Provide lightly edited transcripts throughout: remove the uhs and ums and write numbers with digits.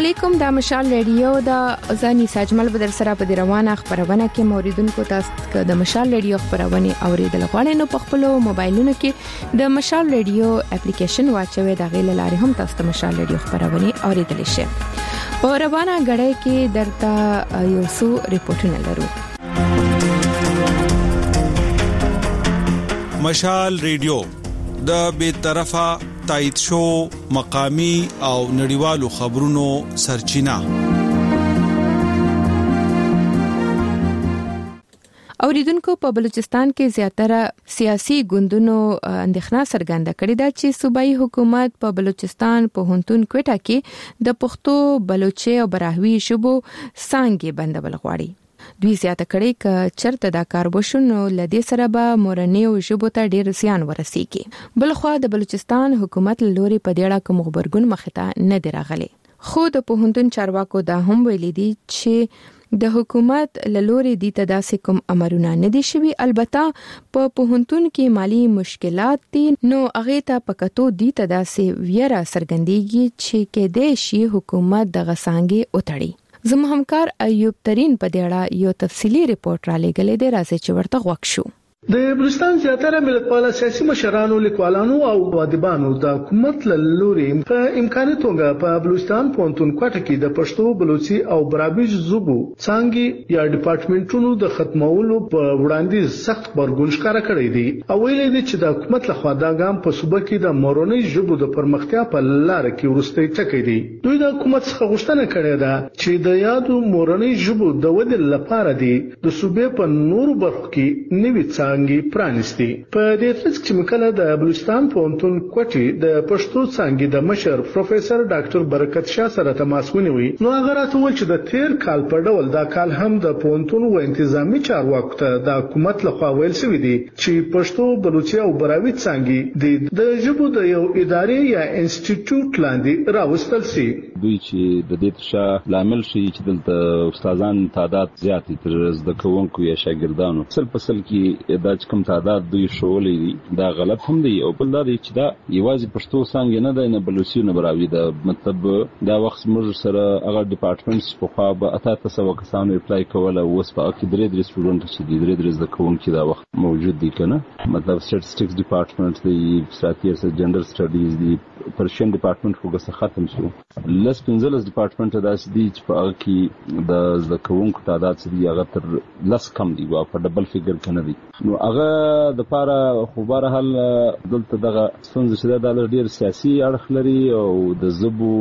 علیکم. د مشال ریډیو د ځاني ساجمل بدر سره په روانه خبرونه کې موریدونکو تاسو د مشال ریډیو خبرونه اوریدل غواړئ نو په خپل موبایلونو کې د مشال ریډیو اپلیکیشن واچوي د غیل لارې هم تاسو د مشال ریډیو خبرونه اوریدل شي. په روانه غړې کې درته یو څو ریپورتونه لرو. مشال ریډیو د بې طرفه تایید شو مقامی او نړیوالو خبرونو سرچینه. اوریدونکو په بلوچستان کې زیاتره سیاسي ګوندونو اندېښنه څرګنده کړې ده چې صوبایي حکومت په بلوچستان پوهنتون کوټه کې د پښتو، بلوچي او براهوي ژبو څانګې بندول غواړي. دوی زیاته کړي ک چرته دا کار وشو لدې سره به مورنیو ژبو ته ډیر زیان ورسیږي. بلخوا د بلوچستان حکومت لوري په دې اړه کوم خبرګون مخته نه دی راغلی. خو د پوهنتون چارواکو دا هم ویلي دي چې د حکومت لوري د تداسې کوم امرونه نه دي شوي. البته په پوهنتون کې مالی مشکلات دي نو هغه ته پکاتو د تداسې ویرا سرګندېږي چې کې د شي حکومت د غسانګي اوتړي. زموږ همکار ایوب ترين په دې اړه یو تفصیلی ریپورت را لېږلی دی، راځي چې ورته غوښ شو. د بلوچستان زیاتره ملتپال سیاسي مشرانو، لیکوالانو او ادیبانو د حکومت لوري په امکاني توګه په بلوچستان پوهنتون کوټه کې د پښتو، بلوچي او براهوي ژبو څانګې یا ډپارټمنټونو د ختمولو په وړاندیز سخت غبرګون ښکاره کړی دی او ویلي دی چې د حکومت لخوا دا ګام په صوبه کې د مورنۍ ژبو د پرمختیا په لار کې وروستی ټکی دی. دوی د حکومت څخه غوښتنه کړې ده چې د یادو مورنۍ ژبو د ودې لپاره دی د صوبې په نورو برخو کې نوي څانګې پرانیستي. په دې ترڅ کې مکله د بلوچستان پوهنتون کوټې د پښتو څانګې د مشر پروفیسور ډاکټر برکت شاه سره تماس ونیوي. نو هغه راته وویل چې د تیر کال په ډول دا کال هم د پوهنتون و انتظامی چارواکو ته د حکومت لخوا ویل شوی دی چې پښتو، بلوچي او براهوي څانګې د ژبو د یو ادارې یا انسټیټیوټ لاندې راوستل شي. دوی چې د دې تشه لامل شي چې دلته استادان تعداد زیات تر زده کوونکو یا شاګردانو سل کې دا کوم تعداد دوی شولې دي دا غلط هم دی. او بل دا دی چې دا یوازې پښتو څنګه نه دی نه بلوچي نه براهوي دا مطلب دا وخت موږ سره هغه ډپارټمنټس په خوا به 88 کسانو اپلای کوله او اوس په کې درې سټوډنټ چې دي درې زده کوونکي دا وخت موجود دي کنه. مطلب سټټسټکس ډپارټمنټ دی، سټاتیکس، جنډر سټډیز دی، پرشین ډپارټمنټ وګړه ختم شو. لس 15 ډپارټمنټ داسې دي چې په هغه کې د زده کوونکو تعداد څه دی هغه تر لس کم دی او په ډبل فیګر کې نه دی. نو هغه د پاره خو بهر حال دلته دغه څنګه چې دا ډیر سیاسي اړخ لري او د زبو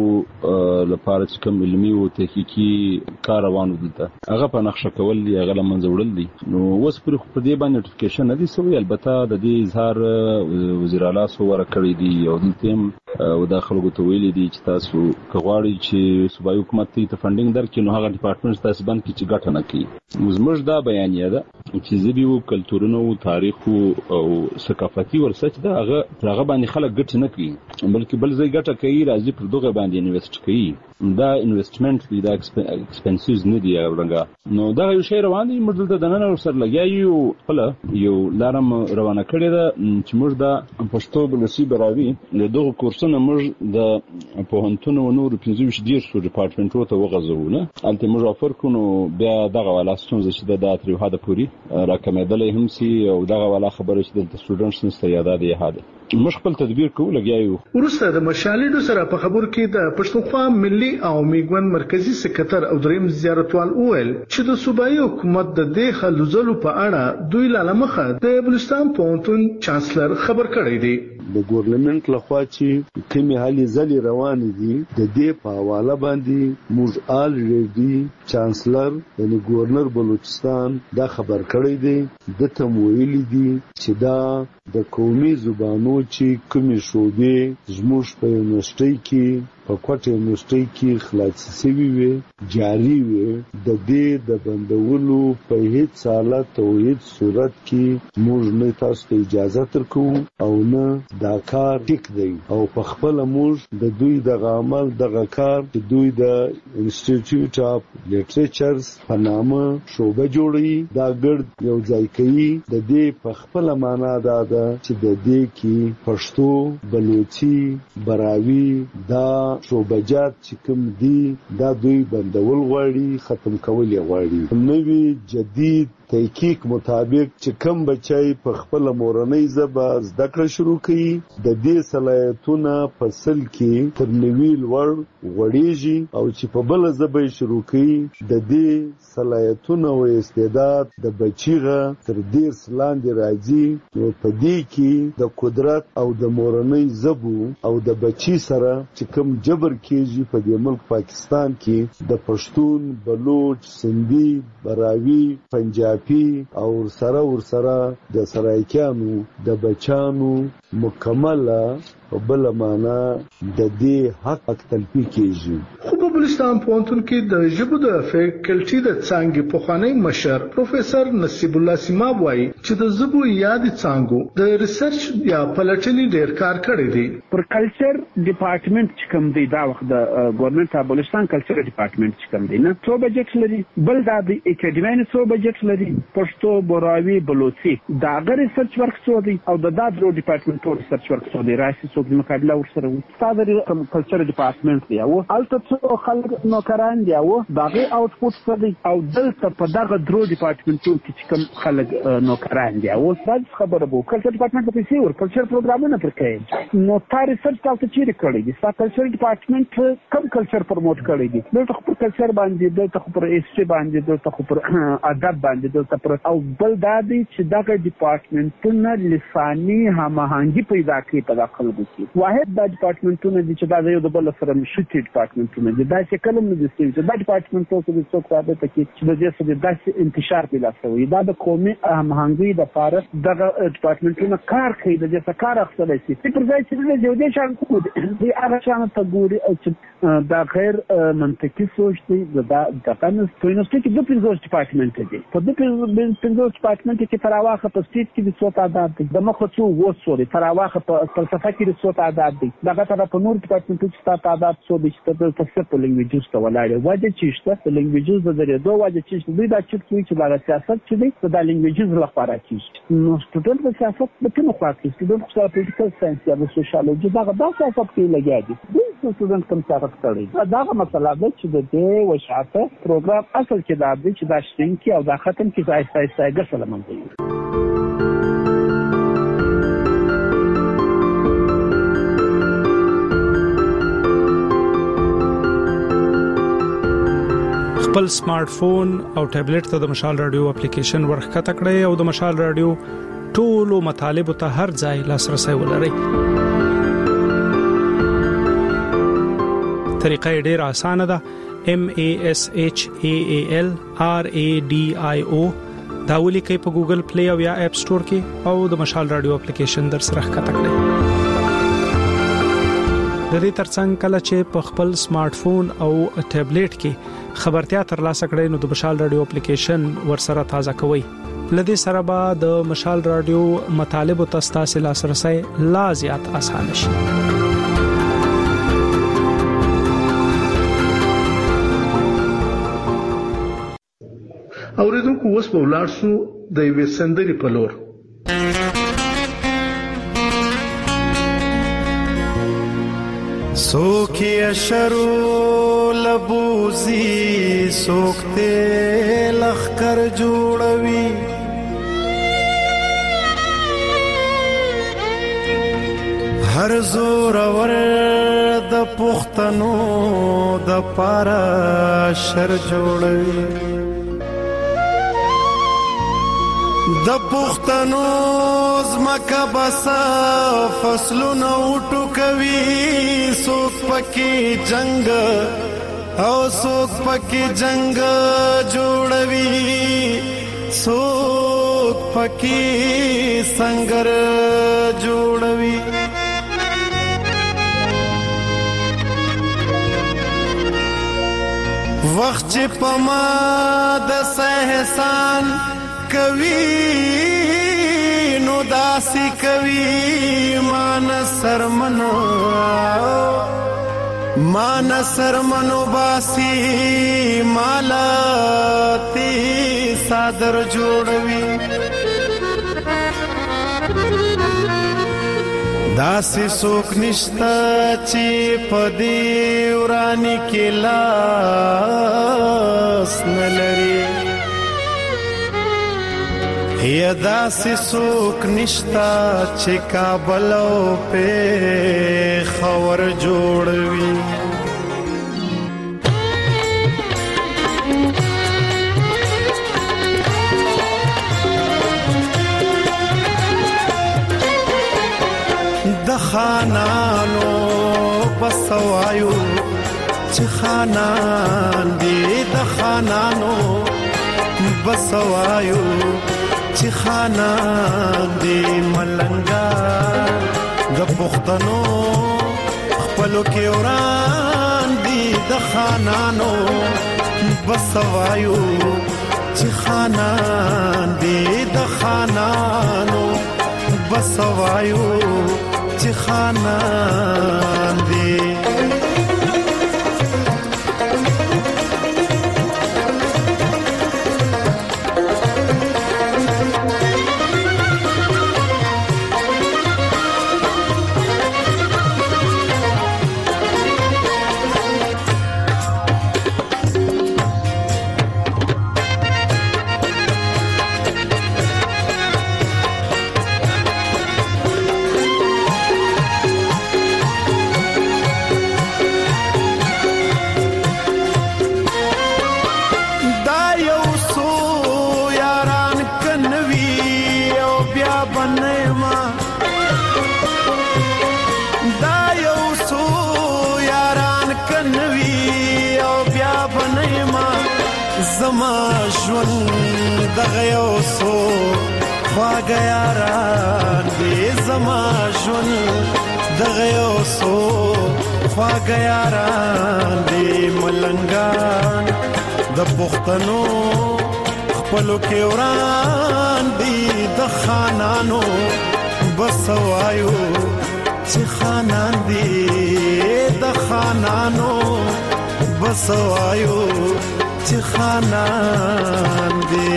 لپاره چې کوم علمي او تحقیقي کار روان دلته هغه په نقشه کول دی، هغه لمنځه وړل دي. نو اوس پر خو دې باندې نوټیفیکیشن نه دي سوی. البته د دې اظهار وزیر اعلی سو ورکړی دی او دلته او د خلکو ته ویلي دي چې تاسو کغواړي چې صوبایي حکومت ته فنډینګ درکړي نو هغه ډپارټمنټ تاسو باندې چې ګټه نه کوي. زموږ دا بیانیه ده چې زبیو کلتورونو، تاریخ او ثقافتي ورثه دا هغه باندې خلک ګټه نه کوي بلکې بل ځای ګټه کوي، راځي پر دغه باندې انویسټ کوي. دا انویسټمنټ دی، دا ایکسپنسز نه دی ورنګه. نو دا یو شی روان دی، موږ دلته د نن سره لګیایو خپل یو لارم روانه کړی ده چې موږ د پښتو، بلوچي، براهوي له دغه کورسونو موږ د پوهنتون او نور 15 ډپارټمنټونو ته وغځو نه الته موږ افر کو. نو بیا دغه والا ستونزه چې د اتریو هدا پوری راکمېدلې هم سي او دغه والا خبره چې د سټوډنټس نسته یاد دی هدا موږ خپل تدبیر کوو لګیایو. ورسته د مشالېډو سره په خبر کې د پښتونخوا ملي او میګون مرکزی سکرټر او دریم زیارتوال اویل چې د صوبایي حکومت د دې خلوزلو په اړه دوی لامخه د بلوچستان پوهنتون چانسلر خبر کړی دی. د ګورنمنت لخوا چې کومې حالې ځلې روانې دي د دې په حواله باندې موږ الریډي چانسلر یعنی ګورنر بلوچستان دا خبر کړی دی. د تم ویلي دي چې دا د قومي زبانو چې کومې شوبې زموږ په یونیورسيټي کې په کوټه یونیورسيټي کې خلاصې شوي وي، جاری وي. د دې د بندولو په هیڅ حالت او هیڅ صورت کې موږ نه تاسو ته اجازه ترکو او نه دا کار ټیک دی. او په خپل موږ د دوی د عمل دغه کار چې دوی د انسټیټیوټ اف لیټریچرز په نامه شوبه جوړي دا ګرد یو ځای کوي. د دې په خپل معنا دا د ده چې د دې کې پښتو، بلوچي، براوي دا شوبجات چې کوم دي دا دوی بندول غواړي، ختم کول یې غواړي. نوی جدید تحقیق مطابق چې کم بچای په خپل مورنۍ ژبه زده کړه شروع کړي د دې صلاحیتونه په سل کې تر نوي لوړ غوړیږي او چې په بل ژبه شروع کړي د دې صلاحیتونه او استعداد د بچیغه تر دې لاندې راځي. نو په دې کې د قدرت او د مورنۍ ژبو او د بچی سره چې کم جبر کېږي په دې ملک پاکستان کې د پښتون، بلوچ، سندھی، براوي، پنجابي او ورسره د سرایکانو د بچانو مکمله بل معنا د دې حق تلپی کیږي. خو په بلوچستان پوهنتون کې د ژبو د فیکلټي د څانګې پخوانی مشر پروفیسور نصیب الله سیماب وایي چې د ژبو یاد څانګو د ریسرچ یا پلټنې ډیر کار کړی دی. پر کلچر ډپارټمنټ چې کوم دی دا وخت د ګورنمنت اف بلوچستان کلچر ډپارټمنټ چې کوم دی نه څو بجټ لري، بل دا د اکیډمي څو بجټ لري، پښتو، براوي، بلوچي دا غیر ریسرچ ورک څو دی او د درو ډپارټمنټ ریسرچ ورک څو دی راشي د مقابله ورسره وو. ستاسو د کلچر ډپارټمنټ دی او البته خلک نوکران دی او دغه اوټپوټ څه دی او دلته په دغه درو ډپارټمنټونو کې کوم خلک نوکران دی او ستاسو خبره وو کلچر ډپارټمنټ په سی ور کلچر پروګرامونه پر کوي نو تاسو ریسرچ تاسو چیرې کړی دي؟ ستاسو کلچر ډپارټمنټ کوم کلچر پروموټ کړی دي؟ دلته خو پر کلچر باندې، دلته خو پر هیستوري باندې، دلته خو پر ادب باندې، دلته پر او بل دا دی چې دغه ډپارټمنټونه لساني هماهنګي پیدا کوي په داخل واحد دا ډپارټمنټونه دي چې دا یو د بل سره مشترک ډپارټمنټونه دي. دا چې کله مې د سوي دا ډپارټمنټ څه د څوک راځي چې د دې څه د داسې انتشار پیدا شوی دا د قومي هماهنګي د لپاره دغه ډپارټمنټونه کار کوي د دې څه کار اخلي چې پر ځای چې د دې شان کوو دي هغه شان ته ګوري او چې دا غیر منطقي سوچ دی دا کنه سوینوستي کې د پنځه ډپارټمنټ دي په دې پنځه ډپارټمنټ کې تراواخه په سټیټ کې د څو تعداد دي د مخ څو وسوري تراواخه په فلسفه کې د څو تعداد دي دغه ته په نور ډپارټمنټ کې تعداد څو دي چې په څه لنګویجز ته ولاړ وایي چې شته لنګویجز د درېدو وایي چې دوی دا چې دا سیاست چې دی د لنګویجز لپاره کیږي نو سټوډنټ د سیاست په کومه خوا کې سټوډنټ چې پولیټیکل ساينس یا سوشیالوجي دا سیاست کې لګیا دي سټوډنټ کوم سیاست کوي دا مسله ده چې د دې وشاته پروګرام اصل کې دا دی چې دا شین کې او دا ختم کې ځای ځای ګرځول منځي. خپل سمارټ فون او ټابلیټ ته د مشال رادیو اپلیکیشن ورخکته کړئ او د مشال رادیو ټولو مطالب ته هر ځای لاسرسي ولرئ. طریقه ډیره اسانه ده. MASHAAL RADIO دا ولیکئ په ګوګل پلی او یا اپ سٹور کې او د مشال رادیو اپلیکیشن در سره ښکته کړئ. د دې ترڅنګ کله چې په خپل سمارټ فون او ټابلیټ کې خبرتیا ترلاسه کړئ نو د مشال رادیو اپلیکیشن ورسره تازه کوئ. لدې سره به د مشال رادیو مطالب او تاسو لاسرسي لا زیات آسان شي. اوریدونکو اوس په ولاړ شو د یوې سندرې په لور. سوکی اشرو لبوزی سوکتے لخکر جوڑوی هر زور ور د پختنو د پارا شر جوړوي د پختنو زمکه بسا فصلونه وټوکوي سوک پکې جنگ او سوک پکې جنگ جوړوي سوک پکې سنگر جوړوي وخت چې پما د احسان کوي نو داسي کوي مان سرمنو باسي مالا تی صادر جوړوي داسې څوک نشته چې په دې وراني کې لاس نه لري یا داسې څوک نشته چې کابل او پېښور جوړوي د خانانو بسوایو چې خانان دي د خانانو بسوایو چې خانان دي ملنګا د پښتنو خپلو کې وران دي د خانانو بسوایو چې خانان دي د خانانو بسوایو چې خانان دي زما ژوند دغه یو څو خواږه یاران دي زما ژوند دغه یو څو خواږه یاران دي ملنګان د پښتنو خپلو کې وران دي د خانانو بسوایو چې خانان دي د خانانو بسوایو چې خانان دي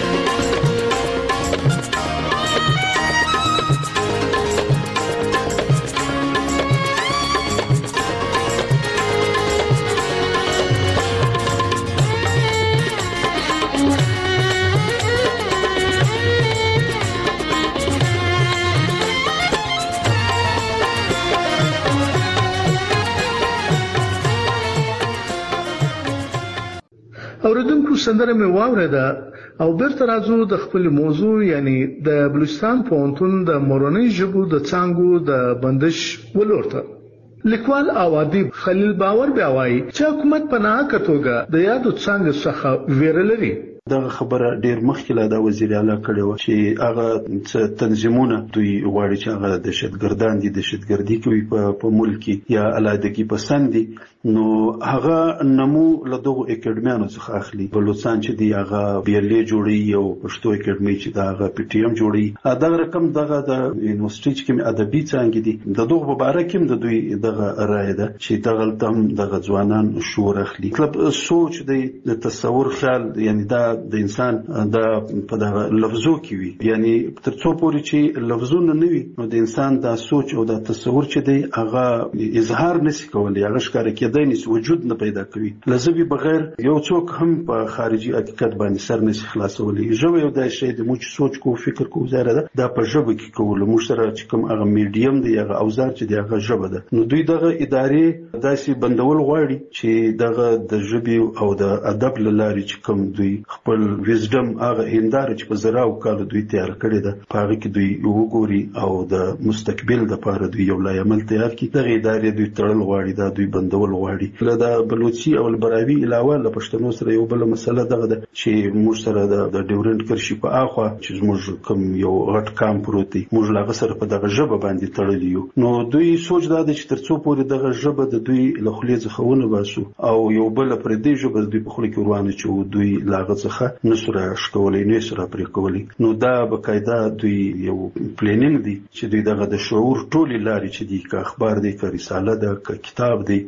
اوریدونکو سندره مې واوریده او بیرته راځو د خپل موضوع یعنی د بلوچستان پوهنتون د مورنۍ ژبو د څانګو د بندش ولورته لیکوال او ادیب خلیل باور بیا وایي چې حکومت په ناحقه توګه د یادو څانګو څخه ویره لري دغه خبره ډیر مخکې لا د وزیر اعلی کړې و چې هغه تنظیمونه دوی غواړي چې هغه دهشتګردان دي دهشتګردي کوي په ملک یا علادګي پسند دي نو هغه نمو له دغه اکیډمیانو څخه اخلي بلوچستان چې دی هغه بیلې جوړي او پښتو اکیډمي چې دغه پی ټی ایم جوړي دا رقم دغه د یونیورسيټي چې ادبي څنګه دي د دغه مبارک هم د دوی دغه رائے ده چې دغه تم دغه ځوانان شور اخلي مطلب سوچ د تصور خیال یعنی دا د انسان د په دغه لفظو کې وي یعنی ترڅو پورې چې لفظونه نه وي نو د انسان د سوچ او د تصور چې دی هغه اظهار نشي کولای هغه ښکار کېدای نشي وجود نه پیدا کوي لزبي بغیر یو څوک هم په خارجي حقیقت باندې سر نشي خلاصولای ژبه یو د شی د موږ سوچ کو فکر کو زره ده د په ژبه کې کول موږ سره چې کوم هغه میډیم دی هغه اوزار چې دی هغه ژبه ده نو دوی دغه ادارې داسې بندول غواړي چې دغه د ژبې او د ادب لاري چې کوم دوی خپل ویزډم هغه هنداره چې په زراو کال دوی تیار کړی ده په هغه کې دوی وګوري او د مستقبل لپاره دوی یو لای عمل تیار کړي دغه ادارې دوی تړل غواړي دا دوی بندول غواړي له د بلوچي او البراوي علاوه له پښتنو سره یو بل مسله دغه ده چې موږ سره د ډیورنت کرشي په اخوا چې موږ کوم یو غټ کام پروت دی موږ لاغه سره په دغه ژبه باندې تړلی یو نو دوی سوچ دا چې ترڅو پورې دغه ژبه د دوی له خلیج څخهونه باسو او یو بل پر دې ژبه دوی په خله کې روانه چې دوی لاغه څخه نسره شکولې نه سره پرې کولې نو دا بقاعده دوی یو پلانینګ دی چې دوی دغه د شعور ټولې لارې چې دی که اخبار دی که رساله ده که کتاب دی که دغه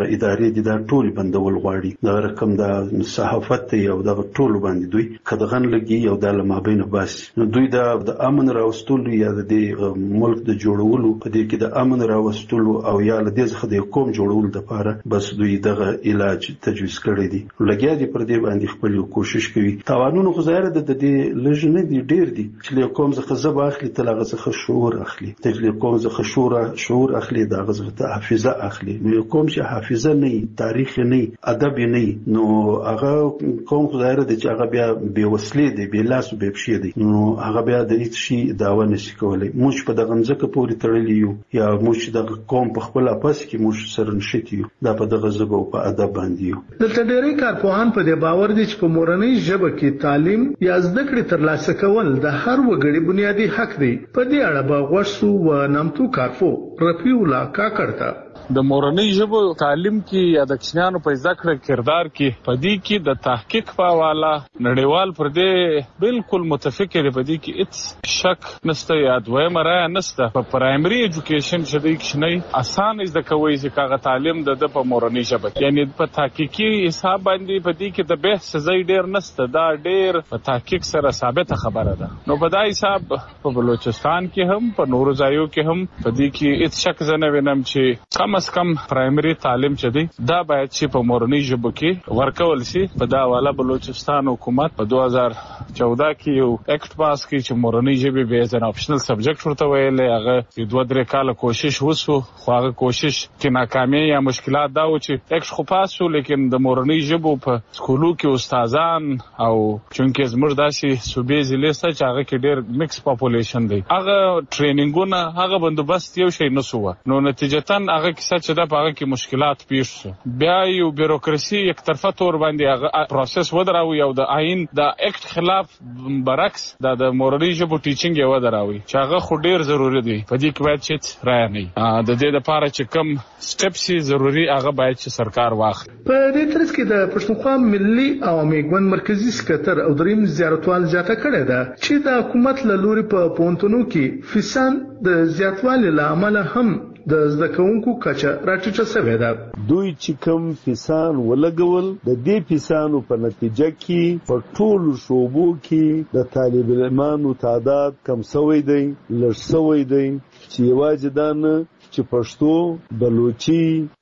دغه ادارې دي دا ټول بندول غواړي د رقم د صحافت او دغه ټول باندې دوی کدغن لګي یو د لمابین بس نو دوی د امن راوستلو یا د ملک د جوړولو په دې کې د امن راوستلو او یا د دې څخه د قوم جوړولو لپاره بس دوی دغه علاج تجویز کړی دي لګیا دي پر دې باندې خپل کوشش کوي توانونه خو ظاهر د دې لږ نه دي ډیر دي چې قوم څخه زب اخلي تلغه څخه شعور اخلي د قوم څخه شعور اخلي د غزه حافظه اخلي نو قوم چې حافظه نه تاریخ نه ادب نه نو هغه قوم ظاهر دي چې هغه بیا به وسلې دي به لاس به بشي دي نو هغه بیا د هیڅ شي داوا نشي کولای موږ په دغه ځکه پورې تړلی یو یا موږ د قوم په خپل اپس کې موږ سره نشتی یو دا په دغه ژبه او په ادب باندې یو د ډېری کارپوهان په دې باور دي چې په مورنۍ ژبه کې تعلیم یا زده کړې ترلاسه کول د هر وګړي بنیادی حق دی په دې اړه به غوښتو و نامتو کارپو رفیع الله کاکړ د مورنۍ ژبو تعلیم کې یا د کشمیانو په زده کړه کردار کې پدې کې د تحقیق په حواله نړیوال پر دې بالکل متفق دی پدې کې هیڅ شک نشته یا دویمه رایه نشته په پرایمري ایجوکیشن چې د کشنۍ اسانه زده کوي چې کاغه تعلیم د په مورنۍ ژبه یعنی په تحقیقي حساب باندې پدې کې د بحث ځای ډیر نشته دا ډیر په تحقیق سره ثابت خبره ده نو په دا حساب په بلوچستان کې هم په نورو ځایو کې هم پدې کې هیڅ شک زنه وینم چې کم از کم پرایمري تعلیم چې دی دا باید چې په مورنۍ ژبه کې ورکول شي په دا حواله بلوچستان حکومت په 2014 کې یو اکټ پاس کړ چې مورنۍ ژبه به از ان اپشنل سبجیکټ ورته ویل هغه 2-3 کال کوشش وسو خو هغه کوشش کې ناکامي یا مشکلات دا و چې اکټ خو پاس شو لیکن د مورنۍ ژبه په سکولو کې استادان او چونکه زموږ داسې صوبې ضلع څخه چې هغه کې ډېر میکس پاپولیشن دی هغه ټریننګونه هغه بندوبست یو شی نسو نو نتیجتا هغه چې دا په هغه کې مشکلات پیښ شو بیا یو بیروکراسي یک طرفه تور باندې هغه پروسس ودراوي او د آئین د اکټ خلاف برعکس د مورنۍ ژبو ټیچینګ یو ودراوي چې هغه خو ډیر ضروری دی په دې کې باید چې رای نه د دې لپاره چې کم سټپس ضروری هغه باید چې سرکار واخلي په دې ترڅ کې د پښتونخوا ملي عوامي ګوند مرکزی سکتر او دریم زیارتوال زیاته کړې ده چې د حکومت له لوري په پونتونو کې فیسان د زیاتوالي لامل هم د زده کوونکو کچه راټیټه شوې ده دوی چې کوم فیسان ولګول د دې فیسانو په نتیجه کې په ټولو شوبو کې د طالب علمانو تعداد کم شوی دی لږ شوی دی چې یوازې دا نه چې پښتو بلوچي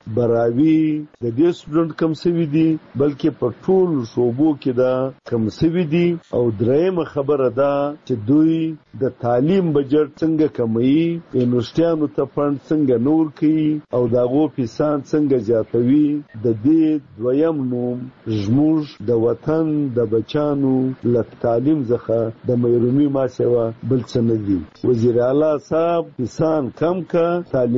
براوي د دې سټوډنټ کم شوی دي بلکې په ټولو شوبو کې دا کم شوی دي او درېمه خبره ده چې دوی د تعلیم بجټ څنګه کموي یونیورسيټانو ته فند څنګه نور کوي او داغو فیسان څنګه زیاتوي د دې دویم نوم زموږ د وطن د بچانو له تعلیم څخه د مېرومي ما سیوا بل څه نه دي وزیر اعلی صاحب فیسان کم کا تعلیمي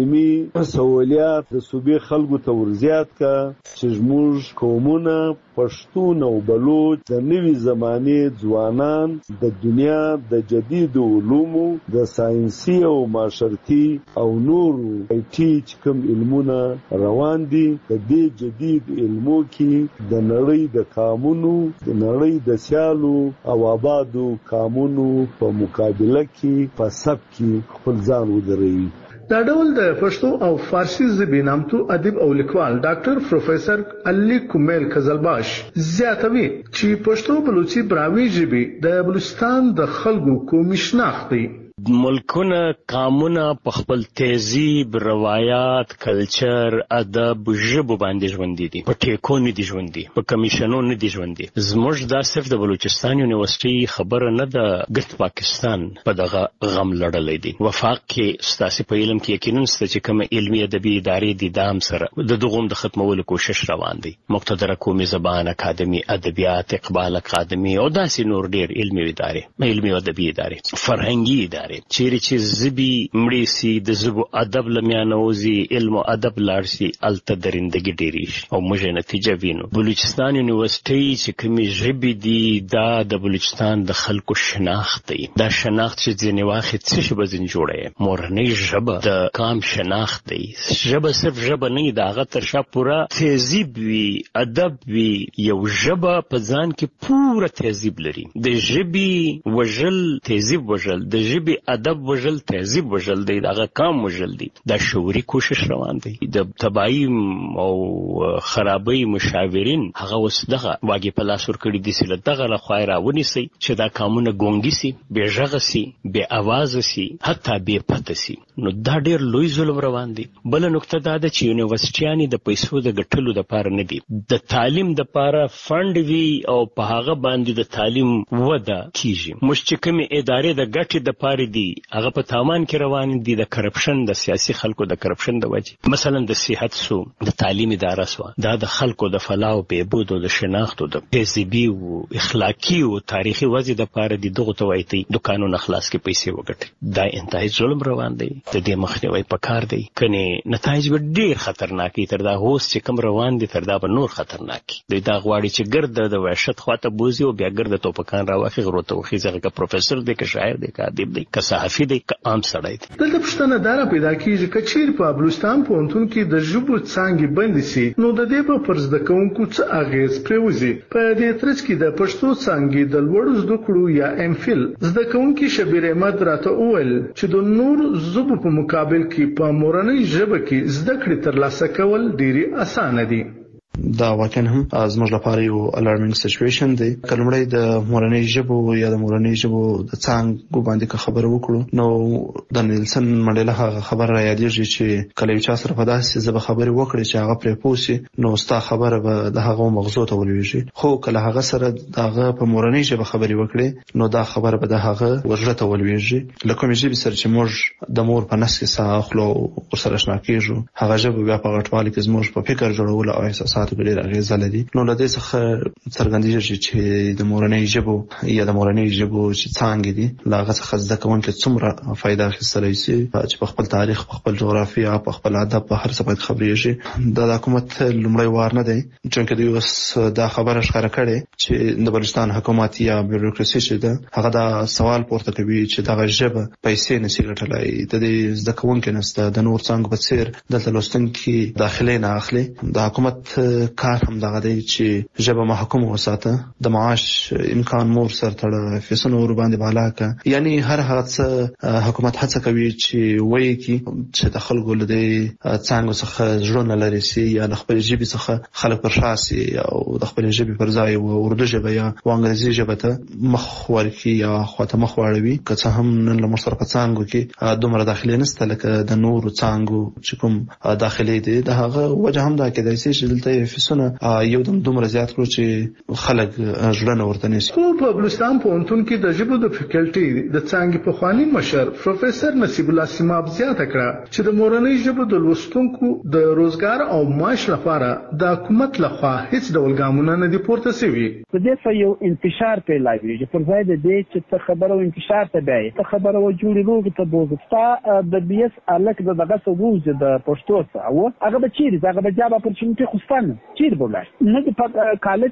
سہولیات د صوبې خلکو ته ورزیات کا چې زموږ قومونه پښتون او بلوچ د نوي زمانه ځوانان د دنیا د جدید علومو د ساينسي او معاشرتي او نورو IT کوم علمونه روان دي د دې جدید علمو کې د نړۍ د قانونو د نړۍ د سیالو او آبادو قانونو په مقابله کې په سب کې خپل ځان ودروي دا ډول د پښتو او فارسی ژبې نامتو ادیب او لیکوال ډاکټر پروفیسور علي کومیل قزلباش زیاتوي چې پښتو بلوچي براوي ژبې د بلوچستان د خلکو قومي شناخت دی ملکونه قامونه په خپل تهذیب روایت کلچر ادب ژبه باندې ژوند دي په ټیکو نه دي ژوند دي په کمیشنونو نه دي ژوند دي زموږ د صرف د بلوچستان یونیورسيټي خبره نه ده ګرد پاکستان په دغه غم لړلې دي وفاق کې ستاسو په علم کې یقینا ست چې کوم علمي ادبي ادارې دي دام سره د دغوم د ختمولو کوشش روان دي مقتدره قومي زبان اکاډمي ادبیات اقبال اکاډمي او داسې نور ډیر علمي ادارې علمي ادبي ادارې فرهنګي ادارې چیرې چې زبي مړی سي د زبو ادب لمیانوزي علم او ادب لارسي الته درندګي ډیریش او موږ نتیجه وینو بلوچستان یونیورسيټي چې کومي ژبې دي دا د بلوچستان د خلکو شناخت دی دا شناخت چې ځنې واخې څه شي بزن جوړه مورنۍ ژبه د قام شناخت دی ژبه صرف ژبه نه دا غ تر شا پورا تهذیب وی ادب وی یو ژبه په ځان کې پورا تهذیب لري د ژبې وجل تهذیب وجل د ژبې ادب وجل تهذیب وجل دی دغه کام وجل دی دا شعوري کوشش روان دی د تباہی او خرابۍ مشاورین هغه وسدغه واګي په لاس ور کړی دي چې دغه له خوایره ونیسي چې دا کامونه ګونګي سي به ژغه سي به आवाज سي حتی به پته سي نو دا ډیر لوی ظلم روان دی. بل نقطه دا ده چې یونیورسيټیانې د پیسو د ګټلو لپاره نه دي د تعلیم د لپاره فند وی او په هغه باندې د تعلیم وده کیږي مشکمه ادارې د ګټې د لپاره دي هغه په تاوان کې روان دي د کرپشن د سیاسي خلکو د کرپشن د وجه مثلا د صحت سو د تعلیم اداره سو دا د خلکو د فلاح او بهبود او د شناخت او د تهذیبي او اخلاقی او تاریخي وجه د لپاره دي دغه توایتي دکانونو خلاص کې پیسې وګټي دا انتهایی ظلم روان دی د دې مخنیوي پکار دی کني نتایج به ډیر خطرناک تر دا هوس چې کوم روان دي تر دا به نور خطرناک دی دا غواړي چې ګرد د وحشت خواته بوزي او بیا ګرد توپکان راوخي غروته وخی ځکه که پروفیسور دی که شاعر دی که ادیب دی که صحافي دی که عام سړی دی. دلته پوښتنه دا پیدا کیږي چې چیر په بلوچستان پوهنتون کې د ژبو څانګې بندې سي نو د دې په پر زده کوونکو څه اغیز پرېوځي. په دې ترڅ کې د پښتو څانګې د لوړو زده کړو یا امفل زده کوونکي شبیر احمد راته وویل چې د نور ژبو په مقابل کې په مورنۍ ژبه کې زده کړې ترلاسه کول ډېری اسانه دي. دا واقعا هم زموږ لپاره یو الارمینګ سچويشن دی. کلمړی د مورنۍ ژبو یا د مورنۍ ژبو د څنګه باندې خبرو وکړو نو د نیلسن منډیلا هغه خبر را یادېږي چې کله یو چا سره په داسې ژبه خبرې وکړي چې هغه پرې پوسي نو ستا خبره به د هغه مغزو ته ولويږي خو کله هغه سره دغه په مورنۍ ژبه خبرې وکړي نو دا خبره به د هغه ورژه ته ولويږي لکه مې ژبه سره چې موږ د مور په نس کې ساخلو او سره شنا کېږو هغه ژبه بیا په غټوالي کې زموږ په فکر جوړول او احساسات ډېر اغیزه لري. نو له دې څخه څرګندېږي چې د مورنۍ ژبو یا د مورنۍ ژبو چې څنګه دي لاغه څخه زده کوونکي څومره فائدہ اخیستلی شي چې په خپل تاریخ په خپل جغرافیه په خپل ادب په هر څه باندې خبرې شي. د حکومت لومړی وار نه دی چې دوی اوس دا خبره ښکاره کړي چې د بلوچستان حکومت یا بیوروکراسي چې ده هغه دا سوال پورته کوي چې دا ژبه پیسې نشي ګټلای د دې زده کوونکو نسته د نور څنګه په څیر دلته لوستونکي داخلي نه اخلي. د حکومت کار هم دغه دی چې ژبه محکوم وساته د معاش امکان مور سره تړه فیسونو ور باندې بالا کا یعنی هر هغه څه حکومت هڅه کوي چې وایي چې د خلکو له دې څنګه څخه ژوند لري سي یا د خپل ژبې څخه خلک پر شاسي او د خپل ژبې پر ځای او اردو ژبه یا انګلیسي ژبه ته مخ ورکی یا خواته مخ واړوي که څه هم نن له مشترک څنګه کې دومره داخلي نسته لکه د نور څنګه چې کوم داخلي دي د هغه وجه هم دا کېدای شي چې دلته فیسونه یو دم دومره زیات کړو چې خلک ژوند ورته نشي. په بلوچستان پوهنتون کې د ژبو د فیکلټي د څنګه په خواني مشر پروفیسور نصیب الله سیماب زیاته کړه چې د مورنۍ ژبو د لوستونکو د روزګار او معاش لپاره د حکومت لخوا هیڅ ډول ګامونه نه دي پورته شوي. په دې څه یو انتشار پیلایي چې پر ځای د دې چې ته خبرو انتشار ته دی ته خبرو جوړي روغ ته بوزتا د بي اس الک دغه سوز د پښتو څه او هغه به چیرې هغه به جواب اپورچونټي خوستانه چیرې بولای نه د کالج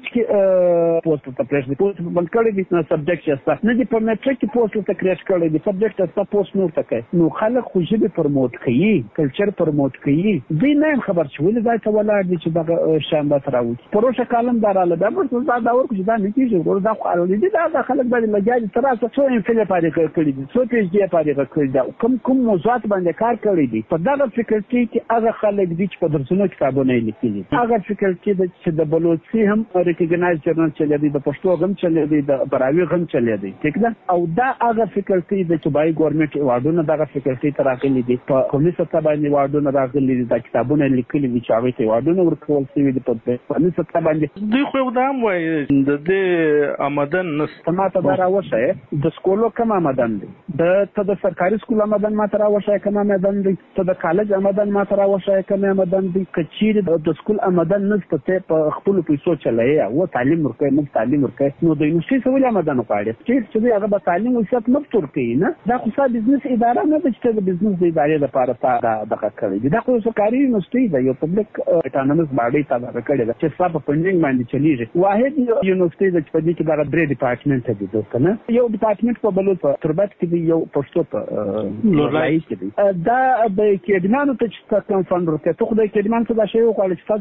کې پوسټ ته پرېښ دي پوسټ بل کړی دي نو سبجیکټ یې نه دي په میټریک کې پوسټ ته کریټ کړی دي سبجیکټ ته پوسټ نو تکي نو خلک خو ژبه پرموټ کوي کلچر پرموټ کوي دوی نه خبر چې ولې ځای ته ولاړ دي چې دغه شانبه تراوي پروژه کالم دراله دا ورته دا اور کې دا نه کیږي ورته دا خو دي دا خلک باندې لګیږي تر اوسه څو انفل پاره کړی دي څو پیج دی پاره کړی دا کوم موضوعات باندې کار کړی دي په دغه فکرتي کې هغه خلک دي چې په درسونو کتابونه لیکلي هغه فکرتي چې د بلوچستان هم ریکګنایز جرنال چلی دی د پښتو غم چلی دی د براوی غم چلی دی ٹھیک ده او دا هغه فکرتي د چوبای ګورنمنت ایوارډونه دغه فکرتي تراغلي دي په کومې سطح باندې ایوارډونه راغلي دي د کتابونه لیکلي دي چې هغه ایوارډونه ورکول شوی دي په کومې سطح باندې دوی خو دا هم وایي د دې آمدن نستماته دا راوښه د سکولو کم آمدن دي د سرکاري سکول آمدن ماته راوښه کم آمدن دي ته د کالج آمدن ماته راوښه کم آمدن دي کچیر د سکول آمدن نسته په خپل پیسو چلای او تعلیم ورکوي موږ تعلیم ورکوي نو د یونیورسيټي سوال آمدن وکړي چې هغه به تعلیم وسات مفتور کوي نه دا خو څه بزنس اداره نه ده چې د بزنس ادارې لپاره تا دغه کړی دا خو سرکاري یونیورسيټي ده یو پبلک اټانومس باډي تا دغه کړی ده چې صاحب فندینګ باندې چلیږي واحد یونیورسيټي د چې په دې کې دا درې ډپارټمنټ دي دوست نه یو ډپارټمنټ په بلوچ تربت کې دی یو پښتو په لورای کې دی دا د کېدمانو ته چې کوم فند ورکړي ته خو د کېدمان څه دا شی وکړي چې تاسو څومره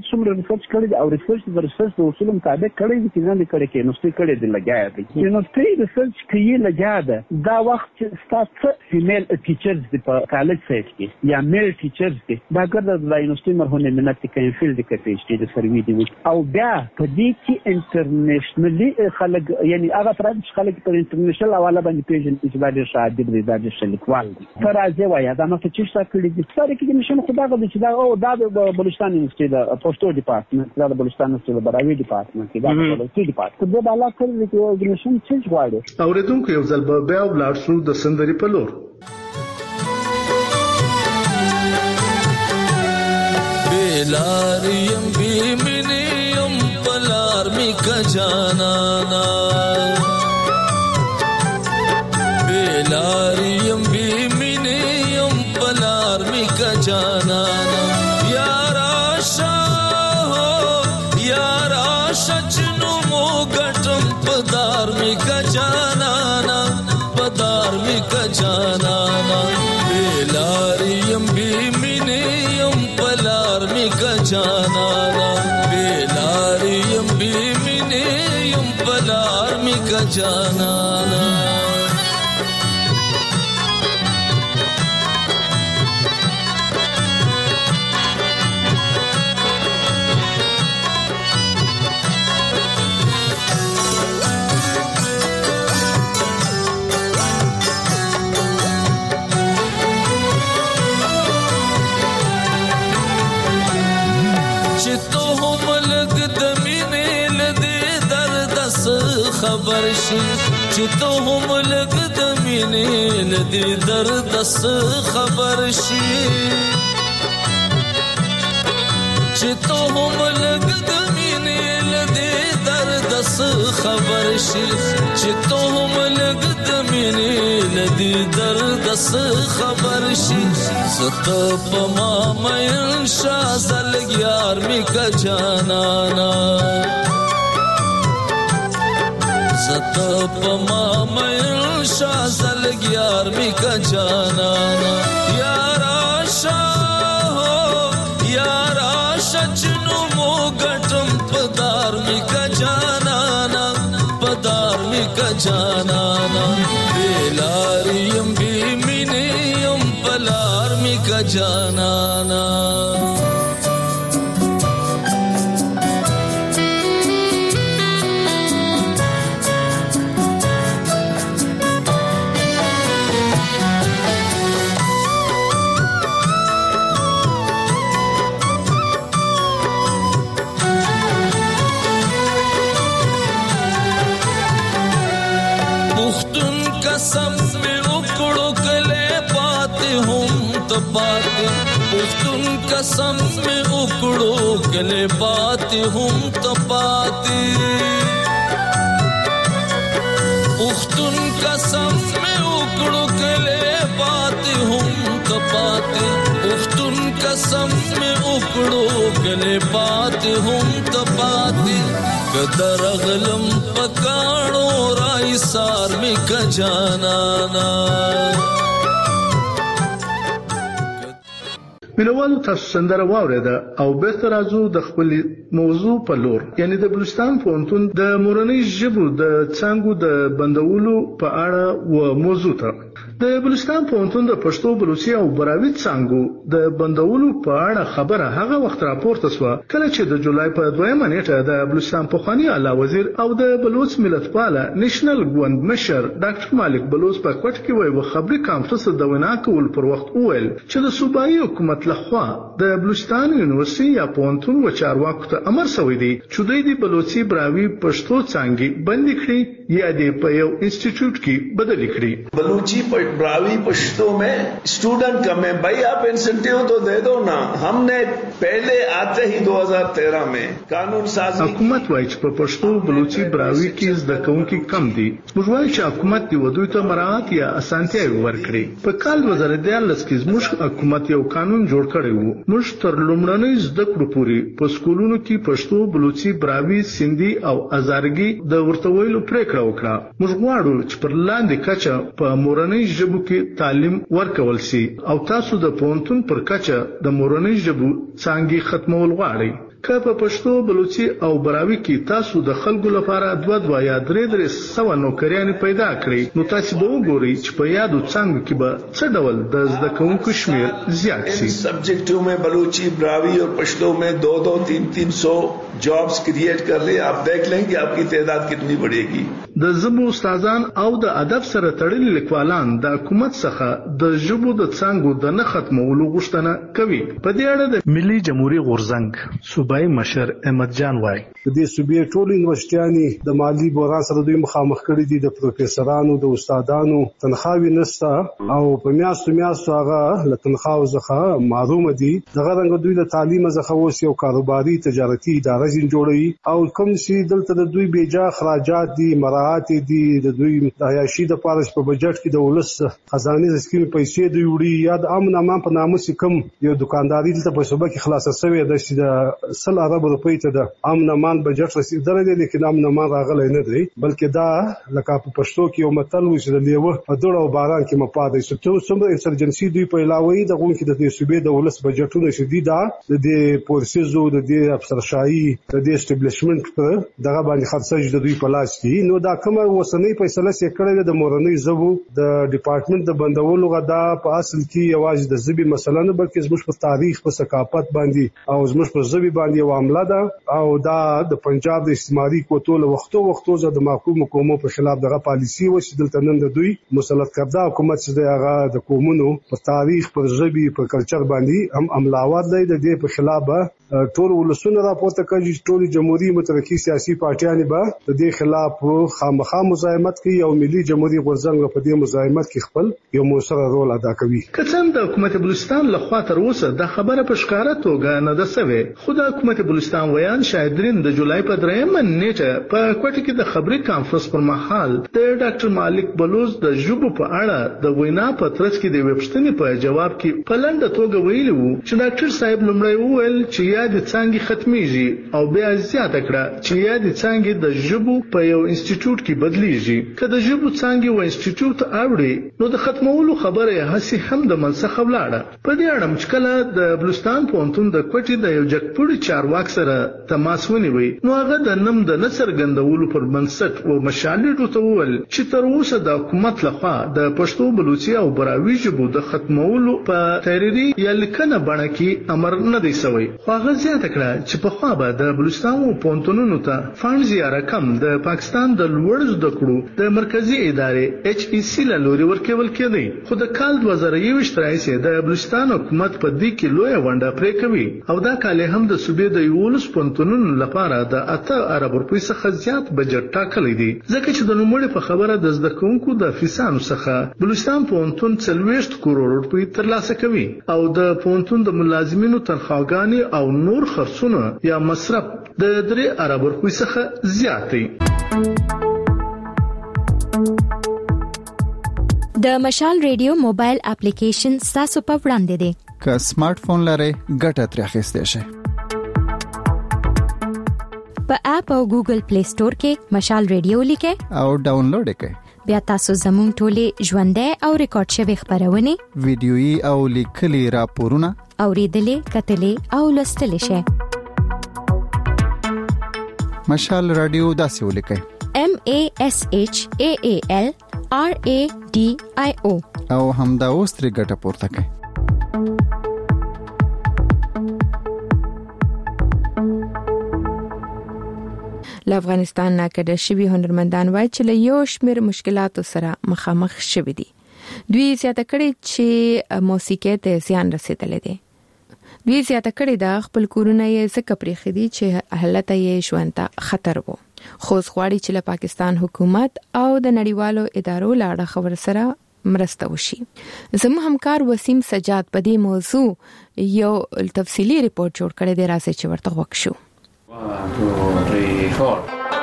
ریسرچ کړی دی او ریسرچ د اصول مطابق کړی دی چې نه کړی کې نو کړی دی لګیا دی چې نو ریسرچ کوي لګیا ده دا وخت چې ستاسو فیمیل ټیچرز دی په کالج سایت کې یا میل ټیچرز دی دا ګرځي د یونیورسيټي مرهونه مننه کې فیلډ کې پی ایچ ډي د سروي دی او بیا په دې کې انټرنیشنلی خلک یعنی هغه فرانس خلک په انټرنیشنل حواله باندې پیژني چې دا ډېر شاعر دی دا ډېر شلیکوال دی تر راځي وایي دا نو چې څه کړی دي سره کې نشم خدا غوډي چې دا او دا د بلوچستان یونیورسيټي د پوسټو ډپارټمنټ دا د بلوچستان یونیورسيټي د براوي ډپارټمنټ کې دا د پوسټو ډپارټمنټ د بالا کړی چې اورګنیزیشن څه غواړي اوریدونکو یو ځل به بیا ولاړ شو د سندري په لور بیلاریم بیمینیم پلار می کا جانانا بیلاریم بیمینیم پلار می کا جانانا یارا شاہ یارا شچنو مو گٹم پدار می کا جانانا پدار می کا جانانا بیلاریم بیمینیم پلار می کا جانانا بیلاریم بیمینیم پلار می کا جانانا خبر شي چې ته هم لګ د مینې لدی درد خبر شي چې ته هم لګ د مینې لدی درد خبر شي چې ته هم لګ د مینې لدی درد خبر شي ست په ما مې شازل یار می کا جانانا ست پما مې شازل یار می کا جانانا یارا شاہ یارا شچنو مو گټم پدار می کا جانانا پدار می کا جانانا بیلاریم بیمینیم پلار می کا جانانا پختون قسم میں اکڑو گلے بات ہم تپاتے پختون قسم میں اکڑو گلے بات ہم تپاتے پختون قسم میں اکڑو گلے بات ہم تپاتے قدر غلم پکاڑو رائی سار میں کجانانا مینوالو تاسو سندره واورېده او بیرته راځو د خپل موضوع په لور یعنی د بلوچستان پوهنتون د مورنۍ ژبو د څانګو د بندولو په اړه و موضوع ته د بلوچستان پوهنتون د پښتو بلوچي او براوي څانګو د بندولو په اړه خبره هغه وخت راپورته شوه کله چې د جولای په 2 نیټه د بلوچستان پخوانی اعلی وزیر او د بلوچ ملتپاله نېشنل ګوند مشر ډاکټر مالک بلوچ په کوټ کې وایي خبري کانفرنس د وینا کول پر وخت وویل چې د صوبایي حکومت لخوا د بلوچستان یونیورسيټي یا پوهنتون و چارواکو ته امر شوی دی چې دوی د بلوچي براوي پښتو څانګې بند کړي یا د په یو انسټیټیوټ کې بدل کړي بلوچی براوی پشتو میں اسٹوڈنٹ کم ہے بھائی آپ انسینٹیو تو دے دو نا ہم نے پہلے آتے ہی 2013 میں قانون سازی حکومت وایي چې په پښتو بلوچي براوي کې زده کوونکي کم دي موږ وایو چې حکومت دی ودوی ته مراعات یا اسانتیاوې ورکړي په کال 2014 کې زموږ حکومت یو قانون جوړ کړی وو موږ تر لومړنۍ زده کړو پورې په سکولونو کې پښتو بلوچي براوي سندي او ازارګي د ورته ویلو پریکړه وکړه موږ غواړو چې پر لاندې کچه په مورنۍ ژبو کې تعلیم ورکول شي او تاسو د پوهنتون پر کچه د مورنۍ ژبو څانګې ختمول غواړئ که په پښتو بلوچي او براوي کې تاسو د خلکو لپاره 2 یا 3 نوکریانې پیدا کړئ نو تاسو به وګورئ چې په یادو څنګه کې به څه ډول د زده کوونکو شمیر زیات شي. सब्जेक्टों में बलूची, ब्रावी और पश्तो में 200, 300 जॉब्स क्रिएट कर ले. आप देख लें कि आपकी तादाद कितनी बढ़ेगी. د ژبو استادان او د ادب سره تړلي لیکوالان د حکومت څخه د ژبو د څانګو د نه ختمولو غوښتنه کوي. په دې اړه د ملي جمهوریت غورځنګ صوبایي مشر احمد جان وای د دې صوبې ټول یونیورسيټیانې د مالی بحران سره دوی مخامخ کړي دي. د پروفیسورانو د استادانو تنخواوي نشته او په میاشتو هغه له تنخواو څخه محروم دي. دغه رنګ دوی د تعلیم څخه اوس یو کاروباري تجارتي اداره جوړوي او کوم چې دلته د دوی بیجا خراجات دي مراعات دي د دوی د عیاشي د پارش په بجټ کې د ولس خزانه سکیم پیسې دوی وړي یا د امن امان په نامه سکم یو دکانداري دلته په صوبه کې خلاصه شوی د 100 ارب روپۍ ته د امن امان بجټ رسیدلې دي لیکن امن امان راغلی نه دی بلکې دا لکه په پښتو کې یو متل وي چې د لیوه په دوړ او باران کې مپاده شي. څومره انسرجنسي دوی په علاوه د غون کې د صوبې د ولس بجټونه شدي دا د پورسیزو د افسرشاهي د اسټابلیشمنت پر دغه باندې خرڅ د دوی په لاس کې. نو دا کومه وسنۍ فیصله چې کړې د مورنۍ ژبو د ډپارټمنټ د بندولو غدا په اصل کې یوازې د ژبې مسله نه بلکې زموږ په تاریخ په ثقافت باندې او زموږ په ژبې باندې یو عمله ده او دا د پنجاب د استعماري کوټو له وختو زه د محکوم قومو په خلاف دغه پالیسی و چې دلته نن د دوی مسلط کړه حکومت چې هغه د قومونو په تاریخ پر ژبې په کلچر باندې هم عملاوات دی. د دې په خلاف ټول ولسونه راپورته کوي چې ټول جمهوریت مترقي سیاسي پارټیانې به د دې خلاف خامخا مزاحمت کوي او ملي جمهوریت غورځنګ په دې مزاحمت کې خپل یو موثر رول ادا کوي. که څنګه د حکومت بلوچستان لخوا تر اوسه د خبره په ښکاره توګه نه ده سوې خو د حکومت بلوچستان ویان شاهدرین د جولای په 3 نیټه په کوټه کې د خبري کانفرنس پر مهال د ډاکټر مالک بلوچ د ژبو په اړه د وینا په ترڅ کې د وبښتنې په جواب کې په لنډه توګه ویلي وو چې ډاکټر صاحب لومړی وویل چې یاد څنګه ختميږي او بیا زیاته کړه چې یاد څنګه د ژبو په یو انسټیټیوټ کې بدلیږي. که د ژبو څنګه و انسټیټیوټ اوړي نو د ختمولو خبره هسي هم د منسخ ولاړه. په دې اړه مشکله د بلوچستان پونتون د کوټې د یو جګپوړي چارواک سره تماس ونیوي نو هغه د نم د نصر غندولو پر منسټ او مشالې ته وویل چې تر اوسه د حکومت لخوا د پښتو بلوچي او براوي ژبو د ختمولو په تحریري یا لیکنه بڼه کې امر نه دی شوی. خو هغه زیاته کړه چې په خوا به د بلوچستان پونتونونو ته فنډز یا رقم د پاکستان د لوړ زده کړو د مرکزی ادارې HEC له لوري ورکول کېدی. خو د کال 2021 راځي د بلوچستان حکومت په دې کې لوی ونډه پرې کوي او دا کال هم د صوبې د یولس پونتونونو لپاره د 8 ارب روپۍ څخه زیات بجټ ټاکلی دی ځکه چې د نوموړي په خبره د زده کوونکو د فیسانو څخه بلوچستان پونتون 40 کروڑ روپۍ ترلاسه کوي او د پونتون د ملازمینو تنخواګانې او نور خرڅونه یا مصرف د 3 ارب روپۍ څخه زیات دی. د مشال ریډیو موبایل اپلیکیشن تاسو په وړاندې دی. که سمارټ فون لرئ ګټه ترې اخیستئ شئ. په اپ او ګوګل پلی سٹور کې مشال ریډیو لیکئ او ډاونلوډ کړئ. بیا تاسو زموږ ټولې ژوندۍ او ریکارډ شوی خبرونه ویډیويي او لیکلي راپورونه اوریدلې کتلې او لوستلې شئ. مشال رادیو داسې ولیکئ MASHAAL RADIO او همدا اوس ترې ګټه پورته کړئ. له افغانستان نه کډه شوي هنرمندان وایي چې له یو شمېر مشکلاتو سره مخامخ شوي دي. دوی زیاته کړي چې موسیقي ته زیان رسیدلی دی. دوی زیاته کړي دا خپل کورونه یې ځکه پرېښي دي چې حالت یې ژوند ته خطر وو. خو غواړي چې له پاکستان حکومت او د نړیوالو ادارو له اړخه ورسره مرسته وشي. زموږ همکار وسیم سجاد په دې موضوع یو تفصیلی ریپورت جوړ کړی دی، راځي چې ورته وکړو. 1 2 3 4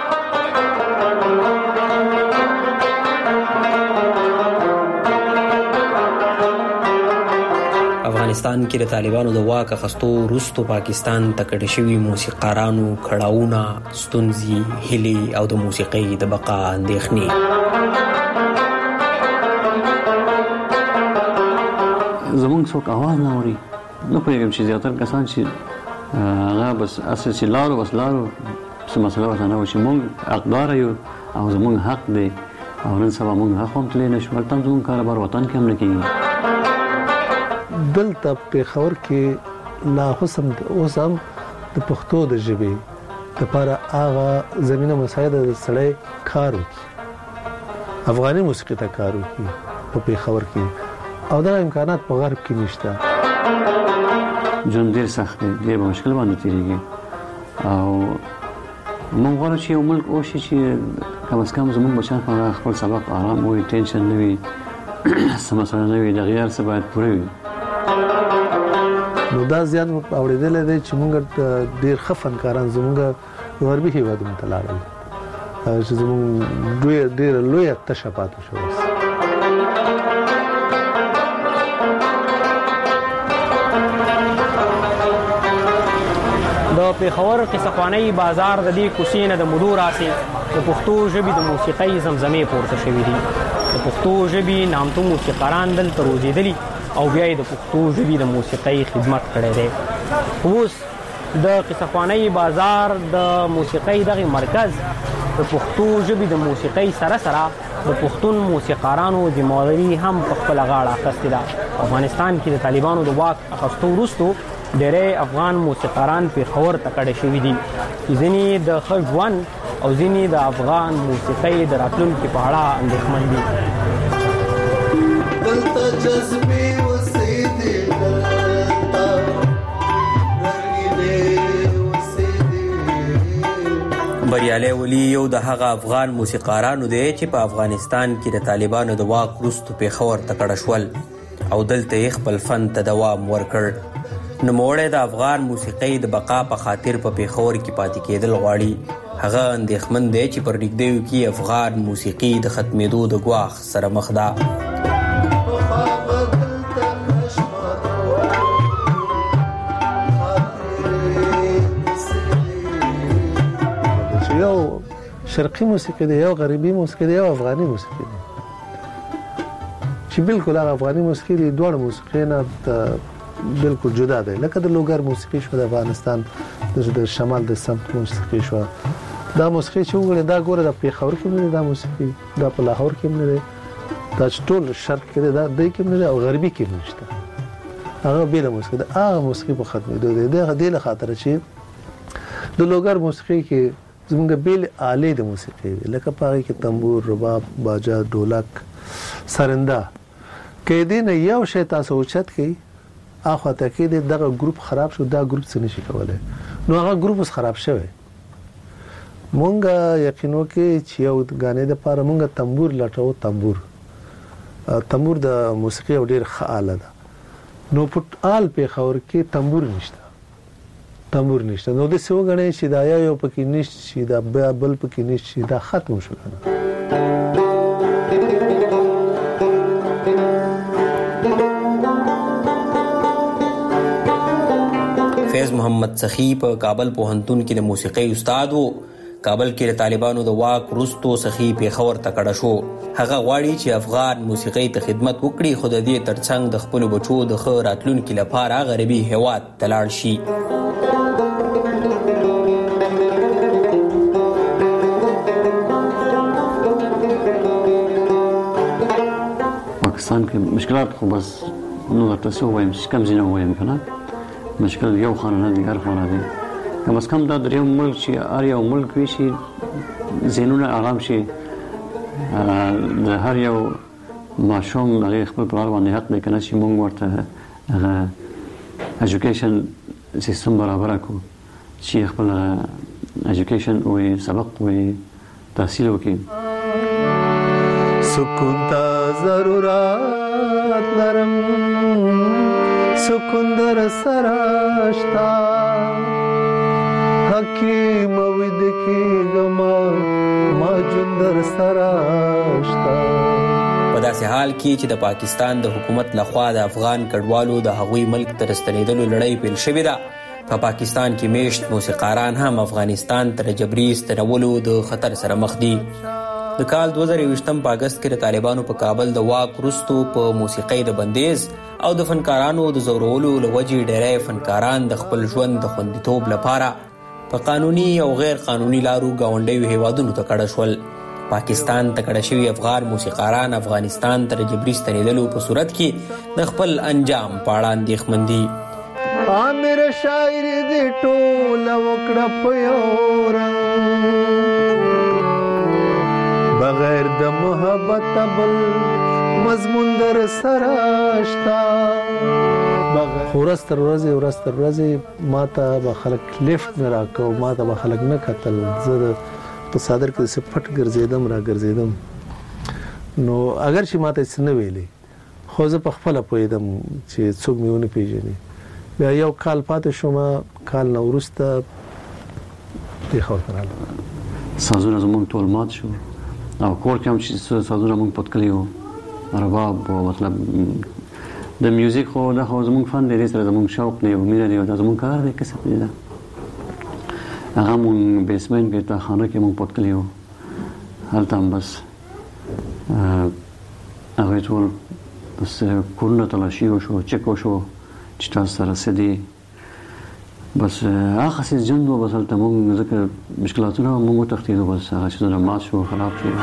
افغانستان کې د طالبانو د واک اخیستو وروسته پاکستان ته کډه شوي موسیقارانو کړاوونه، ستونزې، هیلې او د موسیقۍ د بقا اندېښنې. زمونږ څوک اواز نه اوري. نه پوهېږم چې زیاتره کسان چې هغه بس اساسي لارو بس لارو څه مسله وته نه و چې موږ حقدار یو او زموږ حق دی او نن سبا موږ حق هم تللی نشو هلته هم زموږ کاروبار وطن کې هم نه کېږي. دلته پېښور کې لا اوس هم د پښتو د ژبې دپاره هغه زمینه مساعده د سړی کار وکړي افغاني موسیقي ته کار وکړي په پېښور کې او دا امکانات په غرب کې نشته. ژوند ډېر سخت دی ډېر په مشکل باندې تېرېږي او موږ غواړو چې یو ملک وشي چې کم از کم زموږ بچیان خپل سبق آرام وي ټینشن نه وي څه مسله نه وي د غیر څه باید پوره وي. نو دا زیان اورېدلی دی چې موږ ډېر ښه فنکاران زموږ غربي هېوادونو ته لاړل چې زموږ ډېره لویه تشه پاتې شوه. د پېښور قصهخوانۍ بازار د دې کوڅې نه د مودو راسې د پښتو ژبې د موسیقۍ زمزمې پورته شوي دي. د پښتو ژبې نامتو موسیقاران دلته روزېدلي او بیا یې د پښتو ژبې د موسیقۍ خدمت کړی دی. اوس د قصهخوانۍ بازار د موسیقۍ دغه مرکز د پښتو ژبې د موسیقۍ سره سره د پښتون موسیقارانو ذمهواري هم په خپله غاړه اخیستې ده. افغانستان کې د طالبانو د واک اخیستو وروستو ډېری افغان موسیقاران پېښور ته کډه شوي دي چې ځینې د ښه ژوند او ځینې د افغان موسیقۍ د راتلونکي په اړه اندېښمن دي. بریالی ولي یو د هغه افغان موسیقارانو دی چې په افغانستان کې د طالبانو د واک وروسته پېښور ته کډه شول او دلته یې خپل فن ته دوام ورکړ. نوموړی د افغان موسیقۍ د بقا په خاطر په پېښور کې پاتې کېدل غواړي. هغه اندېښمن دی چې پر نږدېو کې افغان موسیقي د ختمېدو د ګواښ سره مخ ده. یو شرقي موسیقي دی یو غربي موسیقي دی یو افغاني موسیقي دی چې بالکل هغه افغاني موسیقي دی دواړه موسیقي نه بالکل جدا دی. لکه د لوګر موسیقي شو د افغانستان د شمال د سمت موسیقي شو. دا موسیقي چې وګورئ دا ګوره د پېښور کې نه دی دا موسیقي دا په لاهور کې نه دی دا چې ټول شرق کې دی دا دی کې نه دی او غربي کې نشته. هغه بېله موسیقي ده هغه موسیقي په ختمېدو دی د دې له خاطره چې د لوګر موسیقي کې زمونږ بیل آلې د موسیقي دي لکه په هغې کې تنبور رباب باجا ډولک سرنده که دې نه یو شی تاسو اوچت کړئ اخواته کې دغه ګروپ خراب شو دا ګروپ څه نشي کولی نو هغه ګروپ اوس خراب شوی. مونږ یقین وکړئ چې یو ګانې دپاره مونږ تنبور لټوو. تنبور د موسیقي یو ډېر ښه آله ده نو په آل پېښور کې تنبور نشته نو داسې وګڼئ چې دا یو پکې نشته چې دا بل پکې نشته چې دا ختم شو که نه. فیض محمد سخی په کابل پوهنتون کې د موسیقۍ استاد و. کابل کې د طالبانو د واک وروستو سخی پېښور ته کډه شو. هغه غواړي چې افغان موسیقۍ ته خدمت وکړي خو د دې ترڅنګ د خپلو بچو د ښه راتلونکي لپاره غربي هېواد ته لاړ شي. پاکستان کې مشکلات خو بس نو درته څه ووایم چې کم ځینې ووایم که نه مشکل یو خانه نه دی هر خانه دی کم از کم دا درېیم ملک چې هر یو ملک وي چې ذهنونه آرام شي د هر یو ماشوم هغې خپل پلار باندې حق دی که نه چې موږ ورته هغه ایجوکیشن سیستم برابره کړو چې خپل ایجوکیشن وي سبق وي تحصیل وکړي. سکون تا ضرورت لرم سکون در سراشتا حکیم وید کی گما ماجون در سراشتا. په داسې حال کې چې د پاکستان د حکومت لخوا د افغان کډوالو د هغوی ملک ته راستنېدلو لړۍ پیل شوې ده په پاکستان کې میشت موسیقاران هم افغانستان ته د جبري ستنولو د خطر سره مخ دي. د کال 2020 په اگست کې د طالبانو په کابل د واک وروستو په موسیقۍ د بندیز او د فنکارانو د زورولو له وجې ډېری فنکاران د خپل ژوند د خوندیتوب لپاره په قانوني او غیر قانوني لارو ګاونډیو هیوادونو ته کډه شول. پاکستان ته کډه شوي افغان موسیقاران افغانستان ته جبري ستنېدلو په صورت کې د خپل انجام په اړه اندېښمن دي. عامر شاعر دې ټوله وکړه په یو رنګ بغیر د محبت بل مضمون در سره شته. ورځ تر ورځې ما ته به خلک لیفټ نه راکاو، ما ته به خلک نه کتل. زه په صادر کې څه پټ ګرځېدم نو اگر چې ما ته څه نه ویلې خو زه په خپله پوهېدم چې څوک مې ونه پېژني. بیا یو کال پاتې شوم، کال نه وروسته پېښور ته رالم. سازونه زموږ ټول مات شو او کور کې هم چې سازونه موږ پتکلي وو رباب و مطلب د میوزیک خو دا خو زموږ فن دی، دې سره زموږ شوق دی او مینه دی او دا زموږ کار دی، کسب دی. هغه موږ بیسمنټ کې تا خانه کې موږ پتکلي وو، هلته هم بس هغوی ټول بس کورونه تلاشي وشو، چک وشو چې تاسو سره څه دي. بس هغه څه ژوند و، بس هلته موږ ځکه مشکلاتونه موږ وتښتېدو، بس هغه څیزونه مات شو، خراب شو.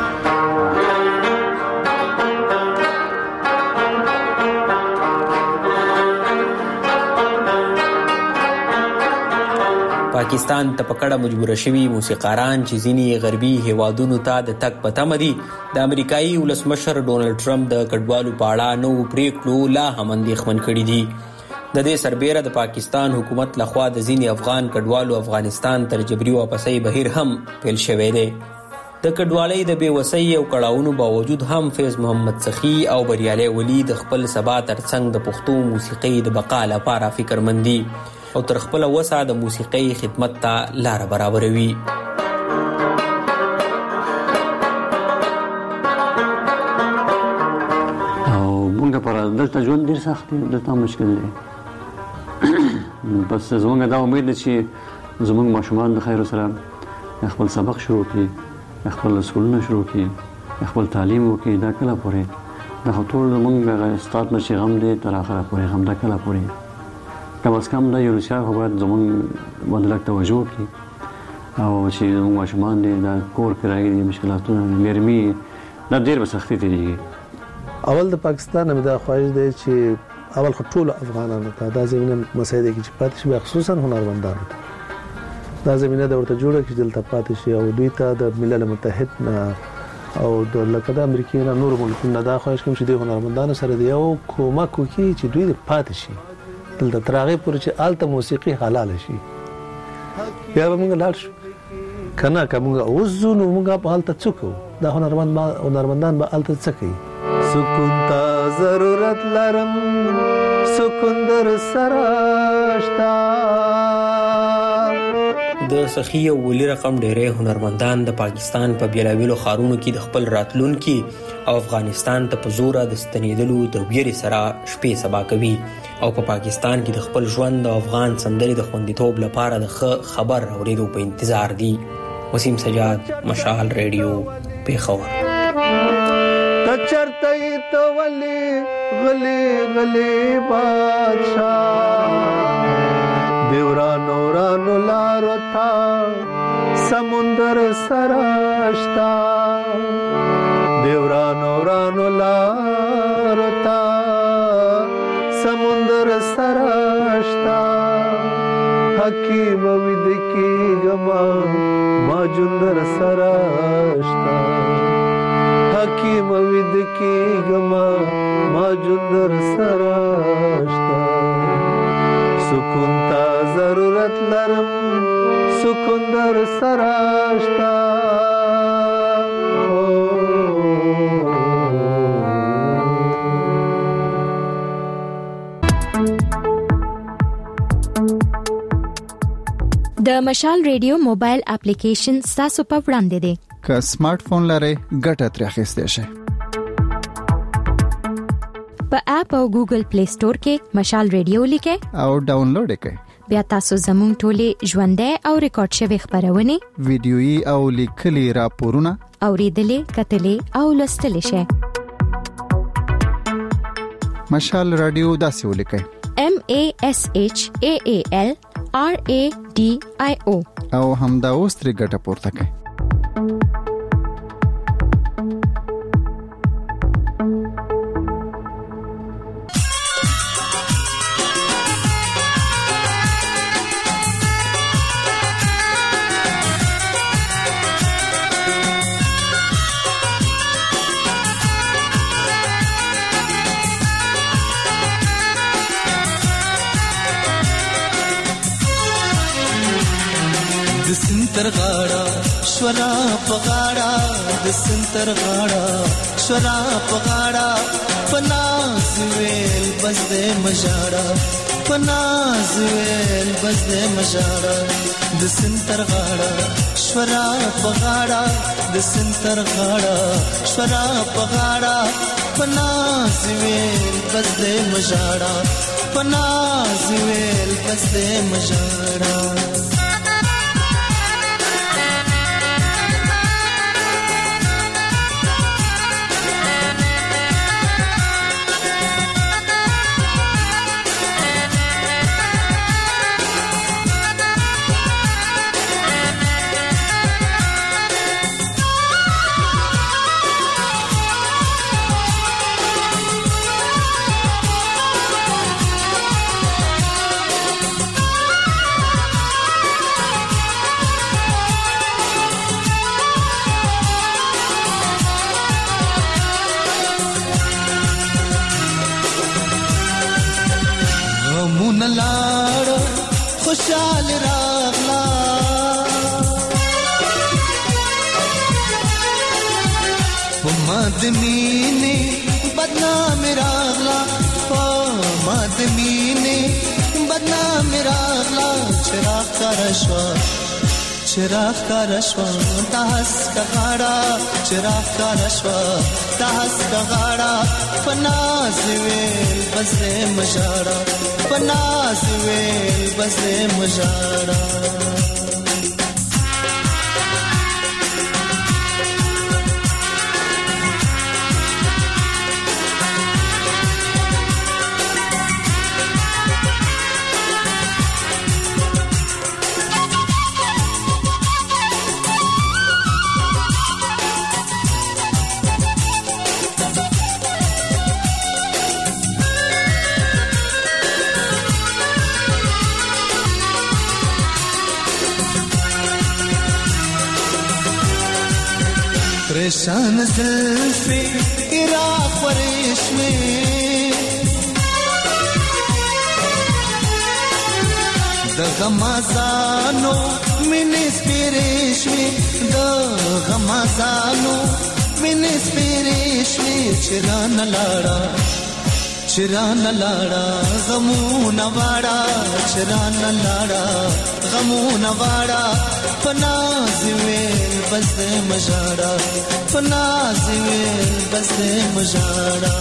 پاکستان ته په کډه مجبوره شوي موسیقاران چې ځینې غربي هیوادونو ته د تګ په تمه دي د امریکایي ولسمشر ډونالډ ټرمپ د کډوالو په اړه نوو پریکړو لا هم اندېښمن کړي دي. د دې سربیره د پاکستان حکومت لخوا د ځینې افغان کډوالو افغانستان تر جبري واپسۍ بهیر هم پیل شوی دی. د کډوالۍ د بېوسۍ او کړاوونو باوجود هم فیض محمد سخي او بریالی ولي د خپل سبا ترڅنګ د پښتو موسیقۍ د بقا لپاره فکرمند دي او تر خپله وسه د موسیقۍ خدمت ته لاره برابروي. او موږ پر دلته ژوند ډېر سخت دی، دلته مشکل دی. بس زموږ دا امید دی چې زموږ ماشومان د خیرو سره خپل سبق شروع کړي، خپل سکولونه شروع کړي، خپل تعلیم وکړي. دا کله پورې دا خو ټول زموږ استاد نه چې غم دی تر آخره پورې هم دا کله پورې کم از کم دا یونیسیف خو باید زموږ باندې لږ توجه وکړي او چې زموږ ماشومان دي دا کور کرایې دي، مشکلاتونه ګرمي دا ډېر به سختي تېرېږي. اول د پاکستان نه مې دا خواهش دی چې اول خو ټولو افغانانو ته دا زمینه مسایده کې چې پاتې شي، خصوصا هنرمندانو ته دا زمینه د ورته جوړه کړي چې دلته پاتې شي او دوی ته د ملل متحد نه او د لکه د امریکې نه نور ملکونو نه دا خواهش کوم چې د هنرمندانو سره دی او کومک وکړي چې دوی پاتې شي دلته تر هغې پورې چې هلته موسیقي حلاله شي. بیا به موږ لاړ شو که نه، که موږ اوس ځو نو موږ به هلته څه کوو؟ دا هنرمندان به هلته څه کوي؟ سکون ته ضرورت لرم، سکون در سره شته. د سخي او ولي رقم ډېری هنرمندان د پاکستان په بېلابېلو ښارونو کې د خپل راتلونکي او افغانستان ته په زوره د ستنېدلو د ویرې سره شپې سبا کوي او په پاکستان کې د خپل ژوند او افغان سندرې د خوندیتوب لپاره د ښه خبر اورېدو په انتظار دي. وسیم سجاد، مشال ریډیو، پېښور. چرته ته ولې غلې غلې بادشاه دیورانو رانو لارو تا سمندر سراشتا، دیورانو رانو لارو تا سمندر سراشتا. حکیم وید کی گما ما جندر سراشتا، حکیم وید کی گما ما جندر سراشتا. سکون تا ضرورت لرم، سکون در سراشتا. د مشال ریډیو موبایل اپلیکیشن تاسو په وړاندې دی. که سمارټ فون لرئ ګټه ترې اخیستی شئ. په اپ او ګوګل پلی سٹور کې مشال ریډیو لیکئ او ډاونلوډ یې کړئ. بیا تاسو زموږ ټولې ژوندۍ او ریکارډ شوی خبرونه ویډیويي او لیکلي راپورونه اوریدلې کتلې او لوستلې شئ. مشال رادیو داسې ولیکئ MASHAALRADIO او همدا اوس ترې ګټه پورته کړئ. سنتر غاړه شورا پغاړه د سنتر غاړه شورا پغاړه پناز ویل بس دې مجاړه پناز ویل بس دې مجاړه د سنتر غاړه شورا پغاړه د سنتر غاړه شورا پغاړه پناز ویل بس دې مجاړه پناز ویل بس دې مجاړه خوشال راغلا مادمینه بدنام راغلا مادمینه بدنام راغلا چراغ کا رشوا تاس کا غاڑا چراغ کا رشوا تاس کا غاڑا پناز ویل بس مجاڑا پناز ویل بس مجاڑا پریشان زلفی عراق و ریشمی د غمازانو منیس پیریشمی د غمازانو منیس پیریشمی چران لاړا غمون واړه چران لاړا غمون واړه پناز ویل بس مجاړه پناز ویل بس مجاړه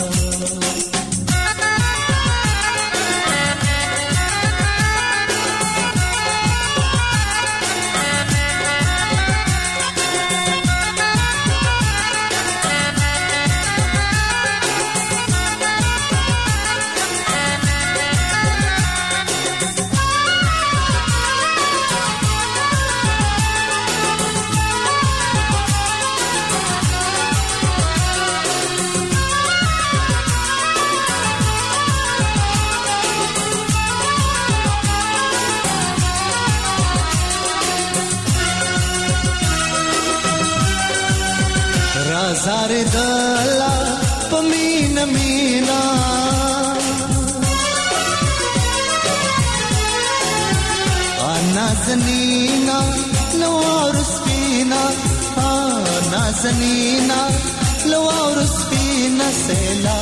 زار دلا پمین مینا نازنینا لوار سپینا نازنینا لوار سپینا سیلا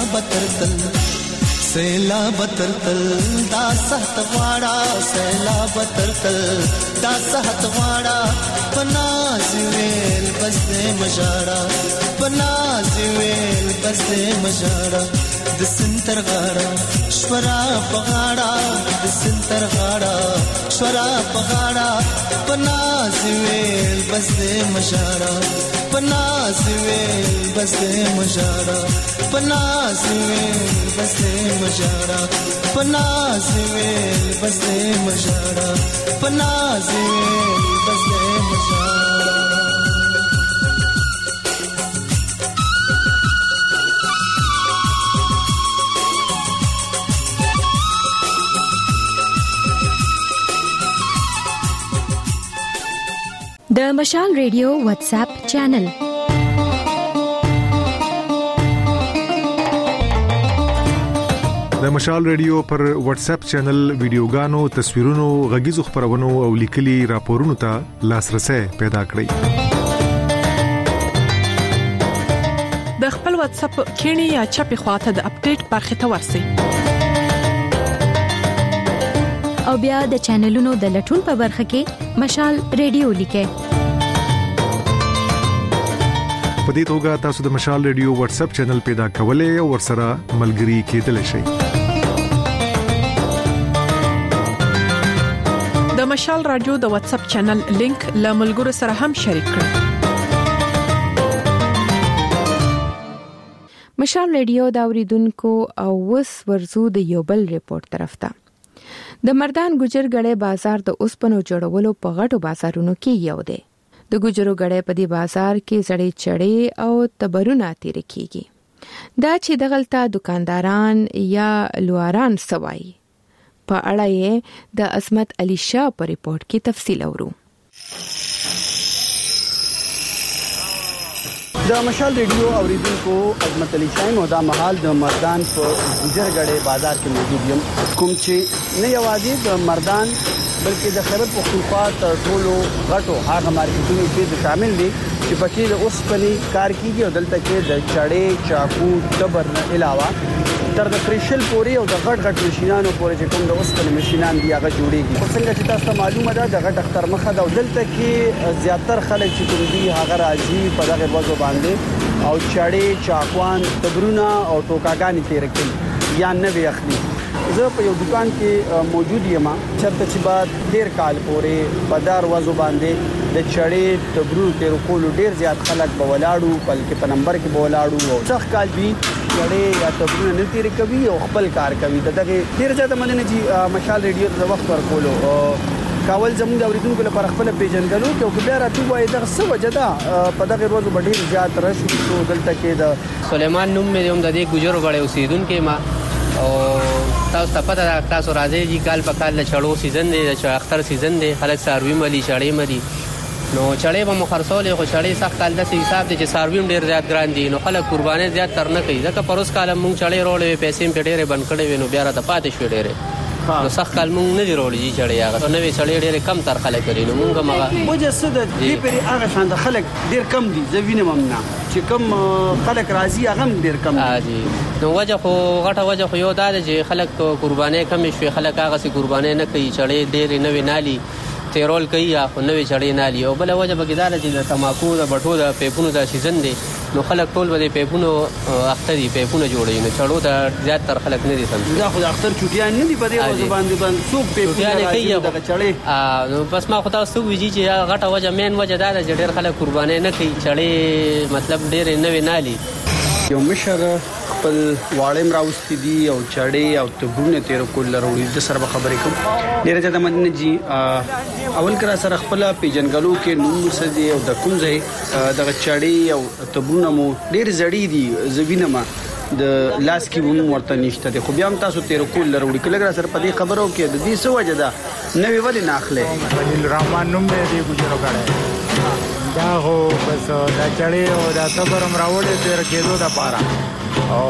بترتل دا سحت غواړه سیلا بترتل دا سحت غواړه پناز ویل بس مجاړه پناز ویل بس مجاړه د سنتر غاړه شورا پغاړه د سنتر غاړه شورا پغاړه پناز ویل بس دې مشاړه پناز ویل بس دې مشاړه پناز ویل بس دې مشاړه پناز ویل بس دې مشاړه پناز ویل بس دې مشاړه د مشال ریډیو واتس اپ چینل د مشال ریډیو پر واتس اپ چینل ویډیوګانو، تصویرونو، غږیزو خبرونو او لیکلي راپورونو ته لاسرسي پیدا کړئ. د خپل واتس اپ کینی یا چپی خواته د اپډیټ برخه ته ورسئ. او بیا د چینلونو د لټون په برخه کې مشال ریډیو لیکئ. په دې توګه تاسو د مشال ریډیو واتس اپ چینل پیدا کولای او ورسره ملګري کېدلی شئ. د مشال رادیو د واتس اپ چینل لینک له ملګرو سره هم شریک کړئ. مشال ریډیو دا اوریدونکو او وس ورزو د یو بل ریپورت طرف ته. د مردان ګجر غړې بازار د اوسپنو جوړولو په غټو بازارونو کې یو دی. د ګجرو غړې په دې بازار کې زړې چړې او تبرونه تیر کیږي. دا چې دغلطه دکانداران یا لواران سوای په اړه یې د عصمت علي شاه په ریپورت کې تفصیل اورو. د مشال ریډیو اوریدونکو عظمت علي شاه مو دا مهال د مردان په ګجرګړې بازار کې موجود یم، کوم چې نه یوازې د مردان بلکې د خیبر پختونخوا تر ټولو غټو هغه مارکیټونو کې شامل دي چې پکې د اوسپنې کار کیږي او دلته کې د چړې، چاقو، تبر نه علاوه تر د پریشل پوري او د غټ ماشينانو پورې چې کوم د اوسپنې ماشينان دی هغه جوړيږي. څنګه چې تاسو معلومه ده د غټ اختر مخه دا دلته کې زیاتر خلک چې کوم دي هغه راځي په دغه وځو باندې او چړې، چاقوان، تبرونه او ټوکاګانې تیر کوي یا نه وي اخلي. زه په یو دکان کې موجود یم چرته چې بعد ډیر کال پورې په دار وځو باندې د چړې تبرو تیر کول ډیر زیات خلک به ولاړو، بلکې په نمبر کې به ولاړو او څخ کال به چړې یا تبرو نه تیر کوي او خپل کار کوي. دغه ډیر زیات مننه چې مشال ریډیو د وخت ورکولو کاول زموږ د اوریدونکو لپاره خپل پیژنګلو کې او بیا راټو وای د څه وجدا په دغه ورځ ډیر زیات رش شو. دلته کې د سليمان نوم مې هم د دې ګجرو غړې اوسیدونکو ما او تاسو ته پته ده تاسو راځي چې کال په کال چړو سیزن دی، د اختر سیزن دی، خلک ساروي ملي چړې ملي نو چړې به مخرصولې خو چړې سخت کال د حساب دي چې ساروي ډیر زیات ګران دي نو خلک قرباني زیات تر نه کوي. ځکه پروس کال مونږ چړې رولې پیسې په ډېرې بند کړې نو بیا را ته پاتې شو ډېرې نو سخت کال مونږ نه دی رولې چړې هغه نو وی چړې ډېرې کم تر خلک لري نو مونږ مغه وجه څه ده دې پرې هغه شان د خلک ډېر کم دي زوینه ممنه چې کم خلک راضي هغه ډېر کم دي. نو وجه خو غټه وجه خو یو دا چې خلک قرباني کم شي، خلک هغه سي قرباني نه کوي، چړې ډېرې نه وینالي تیرول کوي یا خو نوې چړې نالي. او بل وجه بګیدار چې د تماکو د بټو د پیپونو د سیزن دی نو خلک ټول به پیپونو اختري پیپونو جوړي نو چړو د زیات تر خلک نه دي سم. دا خو د اختر چټیان نه دي په دې باندې څوک پیپونو کوي د چړې نو بس ما خو تاسو ویجی چې غټه وجه مین وجه دا چې ډېر خلک قرباني نه کوي، چړې مطلب ډېر نوې نالي. یو مشر خپل واړم راوستي دي او چړې او تبونه تیر کول لري د سره خبرې کوم. ډېر ځکه مدنه جی اول کرا سره خپل پیجنګلو کې نوم سدي او د کوم ځای د چړې او تبونه مو ډېر زړې دي زوینه ما د لاس کې ومو ورته نشته دي خو بیا هم تاسو تیر کول لري کله سره په دې خبرو کې د دې څه وجه ده نوې ولې ناخله الرحمن نوم دې ګجرو کړه دا هو بس دا چړې او دا تبرم راوړې تیر کېدو د پاره او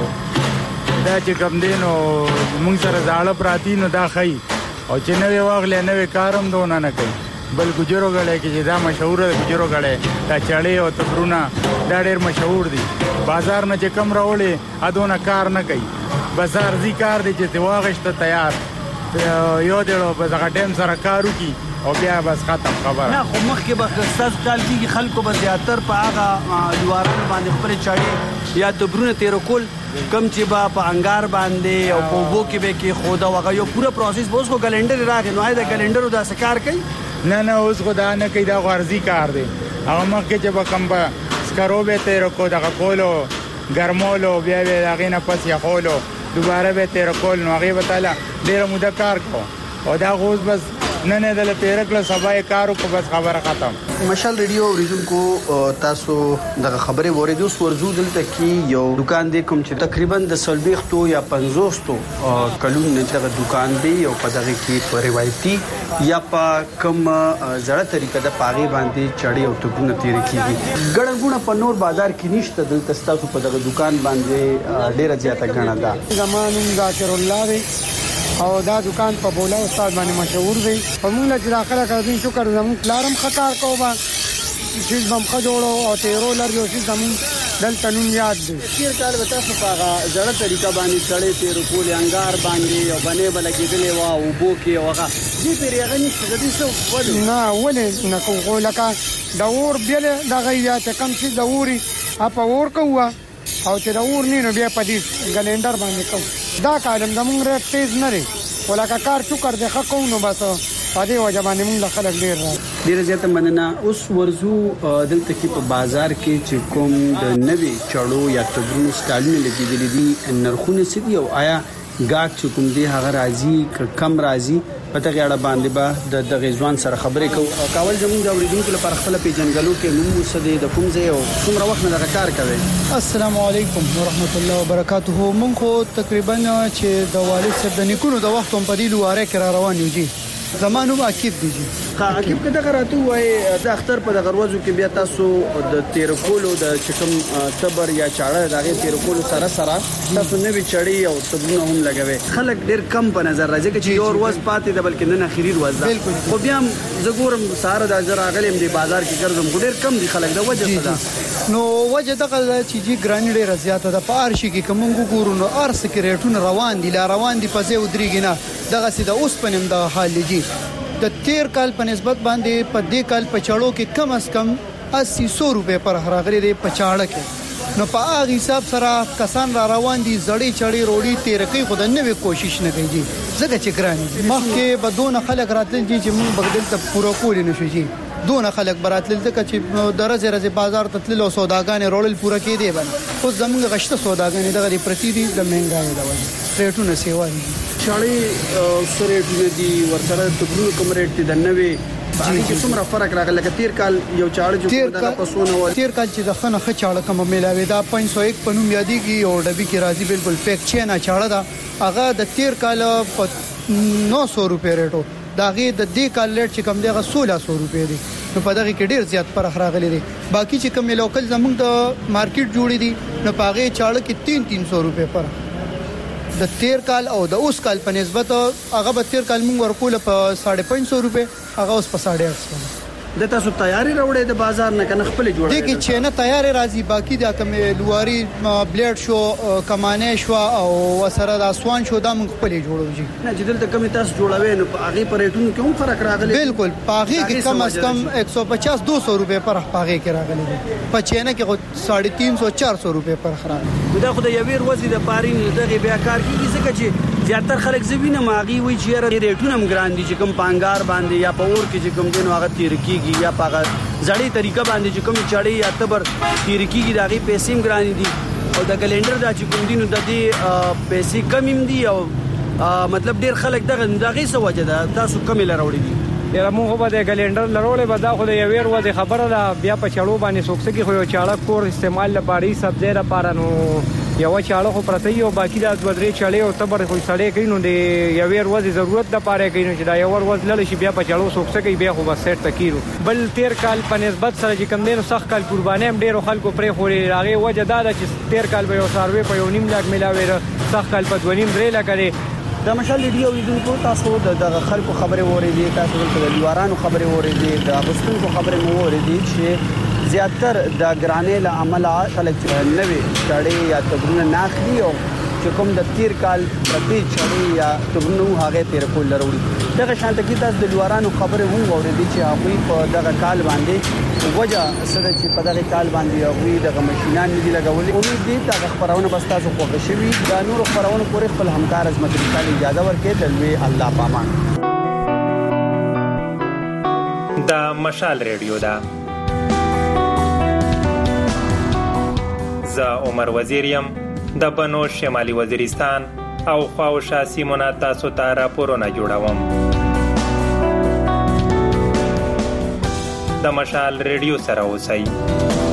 دا چې کوم دینو موږ سره زاړه پراتی نو دا خی او چې نوې واغلې نوې کارم دونه نه کوي بل ګجرو غړې کې دا مشهور ده ګجرو غړې دا چړې او تبرونه دا ډېر مشهور دي. بازار نه چې کم راوړې ادونه کار نه کوي، بازار زی کار دي چې واغشته تیار یو دیړو په هغه ټیم سره کار وکي او بیا بس ختم خبره. نه خو مخکې به استاد کال کې خلکو به زیاتر په هغه دوارانو باندې خپل چړې یا تبرونه تیر کول کم چې با په انګار باندې او په وبو کې به کې خودا وغه یو پوره پروسس بوس کو کلندر راغی نو دا کلندر دا سکار کوي نه اوس خدا نه کوي دا غرضی کار دی هغه مخکې چې به کم به سکرو به تیر کو دغه کولو ګرمولو بیا به هغه نه پس یا کولو دوباره به تیر کول نو هغه به تعالی ډیر موده کار کو او دا غوز بس نه دل تیر کله سبا کارو کو بس خبره ختم. مشال ریډیو اوریدونکو تاسو دغه خبره وریدو ورزو دلته کې یو دکان دی کوم چې تقریبا د سلبيختو یا 50 کلون نه دغه دکان دی او په دغه کې په روایتي یا په کوم زړه طریقه د پاغي باندې چړې او ټکونه تیر کیږي ګړنګونه په نور بازار کې نشته دلته تاسو په دغه دکان باندې ډیره زیاته غاڼه ده. زمانم ذاکر الله دی او دا دکان په بولا استاد باندې مشهور دی. په موږ چې داخله کړو شکر زمون پلارم خطر کوبا چې بمخه جوړو او تیرو لر یو چې زمون دلته نوم یاد دی. تیر کال وتا صفاغه زړه طریقه باندې چړې تیر کول انګار باندې او باندې بلګیدلې وا او بو کې وغه دې پیریغه نشته دې څه ولې نه ولې نه کوو لکه دا اور بیل دا غیا ته کم چې دا اوري اپا اور کوه او چې دا اور نه نو بیا پدې ګلندر باندې کوو دا کالم زمونږ رات تیز نه لري ولکه کار ټوکر د حقو نو بس پدې وجه باندې موږ خلک ډیر زیاته مننه. اوس ورزو دلته کې په بازار کې چې کوم د نوي چړو یا تبرونو سټالونه لګیدلې دي نرخونه سدي او آیا ګاټ چې کوم دی هغه راځي کم راځي پته غاړه باندې به د غزوان سره خبرې کوو کاول زموږ د اوریدونکو لپاره خپل پیژنګلو کې نوم وسدي د کوم ځای او څومره وخت نه کار کوي. السلام علیکم ورحمت الله وبرکاته. مونږ خو تقریبا چې د والد صاحب د نیکونو د وخت په دې لواره کې روان یو جی زمانو عقیب دی جی عقیب کده غراته وای د اختر په دغروازو کې بیا تاسو د تیر کولو د چکم تبر یا چاړه دغه تیر کولو سره تاسو نه وی چړی او تبونه هم لګوي خلک ډیر کم په نظر راځي چې یو ورځ پاتې د بلکې نه اخیری ورځ ده خو بیا زګورم ساره د زرا غلیم دی بازار کې ګرځم ډیر کم دي خلک د وجه څه نو وجه دغه چې جی ګرانی ډیر زیاته د پارشي کې کوم ګورو نو ارس کې ریټونه روان دي لا روان دي پځه ودرېږي نه دغه سیده اوس پنیم د حال دي د تیر کال په نسبت باندې په دې کال په چړو کې کم از کم 800 روپے پر هرغری دی په چاړه کې نو په هغه حساب سره کسان را روان دي زړې چړې روړي تیر کوي خو د نوې کوشش نه کوي زګه چې ګرانی مخکې بدون خلک راتل دي چې موږ بغدل ته پورا کول نه شو جی دون خلک براتل ځکه چې درزه رزه بازار ته تلل او سوداګانې روړل پورا کې دی باندې اوس زموږ غشته سوداګانې دغه پرتی دي د مهنګای د وجه ریټونه سیوا دي چړې سره دي ورسره تبرو کوم ریټ دي د نوې باندې چې څومره فرق راغلی لکه تیر کال یو چاړه چې دغه پسونه و تیر کال چې د خنه خ چاړه کوم ملاوي دا 501 پنوم یادېږي او ډبي کې راځي بالکل پیک چینا چاړه دا هغه د تیر کال په 900 روپے ریټو داغه د دې کال لیټ چې کم دیغه 1600 روپے دي نو په دغه کې ډیر زیات فرق راغلی دی باقي چې کم لوکل زمونږ د مارکیټ جوړې دي نو پاغه چاړه کې 300 روپے پر د تیر کال او د اوس کال په نسبت هغه به تیر کال موږ ورکول په 550 روپے هغه اوس په 850 د تاسو تیاری راوړې د بازار نه کنه خپل جوړه دي کې چې نه تیاری راځي باقي د کوم لواري بلیډ شو کمانه شو او وسره د اسوان شو د موږ خپل جوړو جی نه چې دلته کوم تاسو جوړوي نو هغه پر ریټونو کې هم فرق راغلی بالکل پاغي کې کم از کم 150 200 روپے پر پاغي کې راغلی دي په چینه کې 350 400 روپے پر خراب دا خو د یویر وځي د پارین دغه بیا کار کیږي ځکه چې زیاتره خلک زوینه ماغي وی چې ریټونه هم ګران دي چې کوم پانګار باندې یا په اور کې چې کوم دین هغه تیر کیږي یا په زړې طریقه باندې چې کوم چړې یا تبر تیر کیږي دغه پیسې هم ګران دي او د کلندر دا چې کوم دینو د دې پیسې کم هم دي او مطلب ډیر خلک دغه څه وجه ده تاسو کم لراوړي دي یره موږ به د کلندر لرولې به دا خو د یویر وځي خبره ده بیا په چړو باندې سوکسه کې خو یو چاړه کور استعمال لپاره سبزی لپاره نو یو چاړه خو پرته یو باقی د بدري چړې او تبر خو سړې کینو د یویر وځي ضرورت د پاره کینو چې دا یو ور وځ لل شي بیا په چړو سوکسه کې بیا خو بس سیټ تکیرو بل تیر کال په نسبت سره چې کم دینو سخت کال قربانې هم ډیرو خلکو پرې خوري راغي وجه دا چې تیر کال به یو سروي په 1.5 لک ملاوي سخت کال په 2.5 لک لري د مشال ریډیو لیدونکو تاسو د خلکو خبره وریدي تاسو د لیوارانو خبره وریدي د اغوستونکو خبره مو وریدي چې زیاتر د ګرانې له عمله خلک نوې چړې یا تبرونه ناخلي او چې کوم د تیر کال پرتی چړې یا تبنو هغه تیر کول لري دغه شانته کې تاسو د لوارانو خبره هم اوریدي چې هغه په دغه کال باندې وجه سره چې په دغه کال باندې هغه دغه ماشينان دي لګولې امید دي چې خبرونه بس تاسو خوښ شي دا نور خبرونه پورې خپل همکار عظمت الله اجازه ورکړي دلوي الله پامان دا مشال ریډیو دا زه عمر وزیریم د بنو شمالي وزیرستان او خواوشا سیمونه تاسو ته راپورونه جوړوم د مشال ریډیو سره اوسئ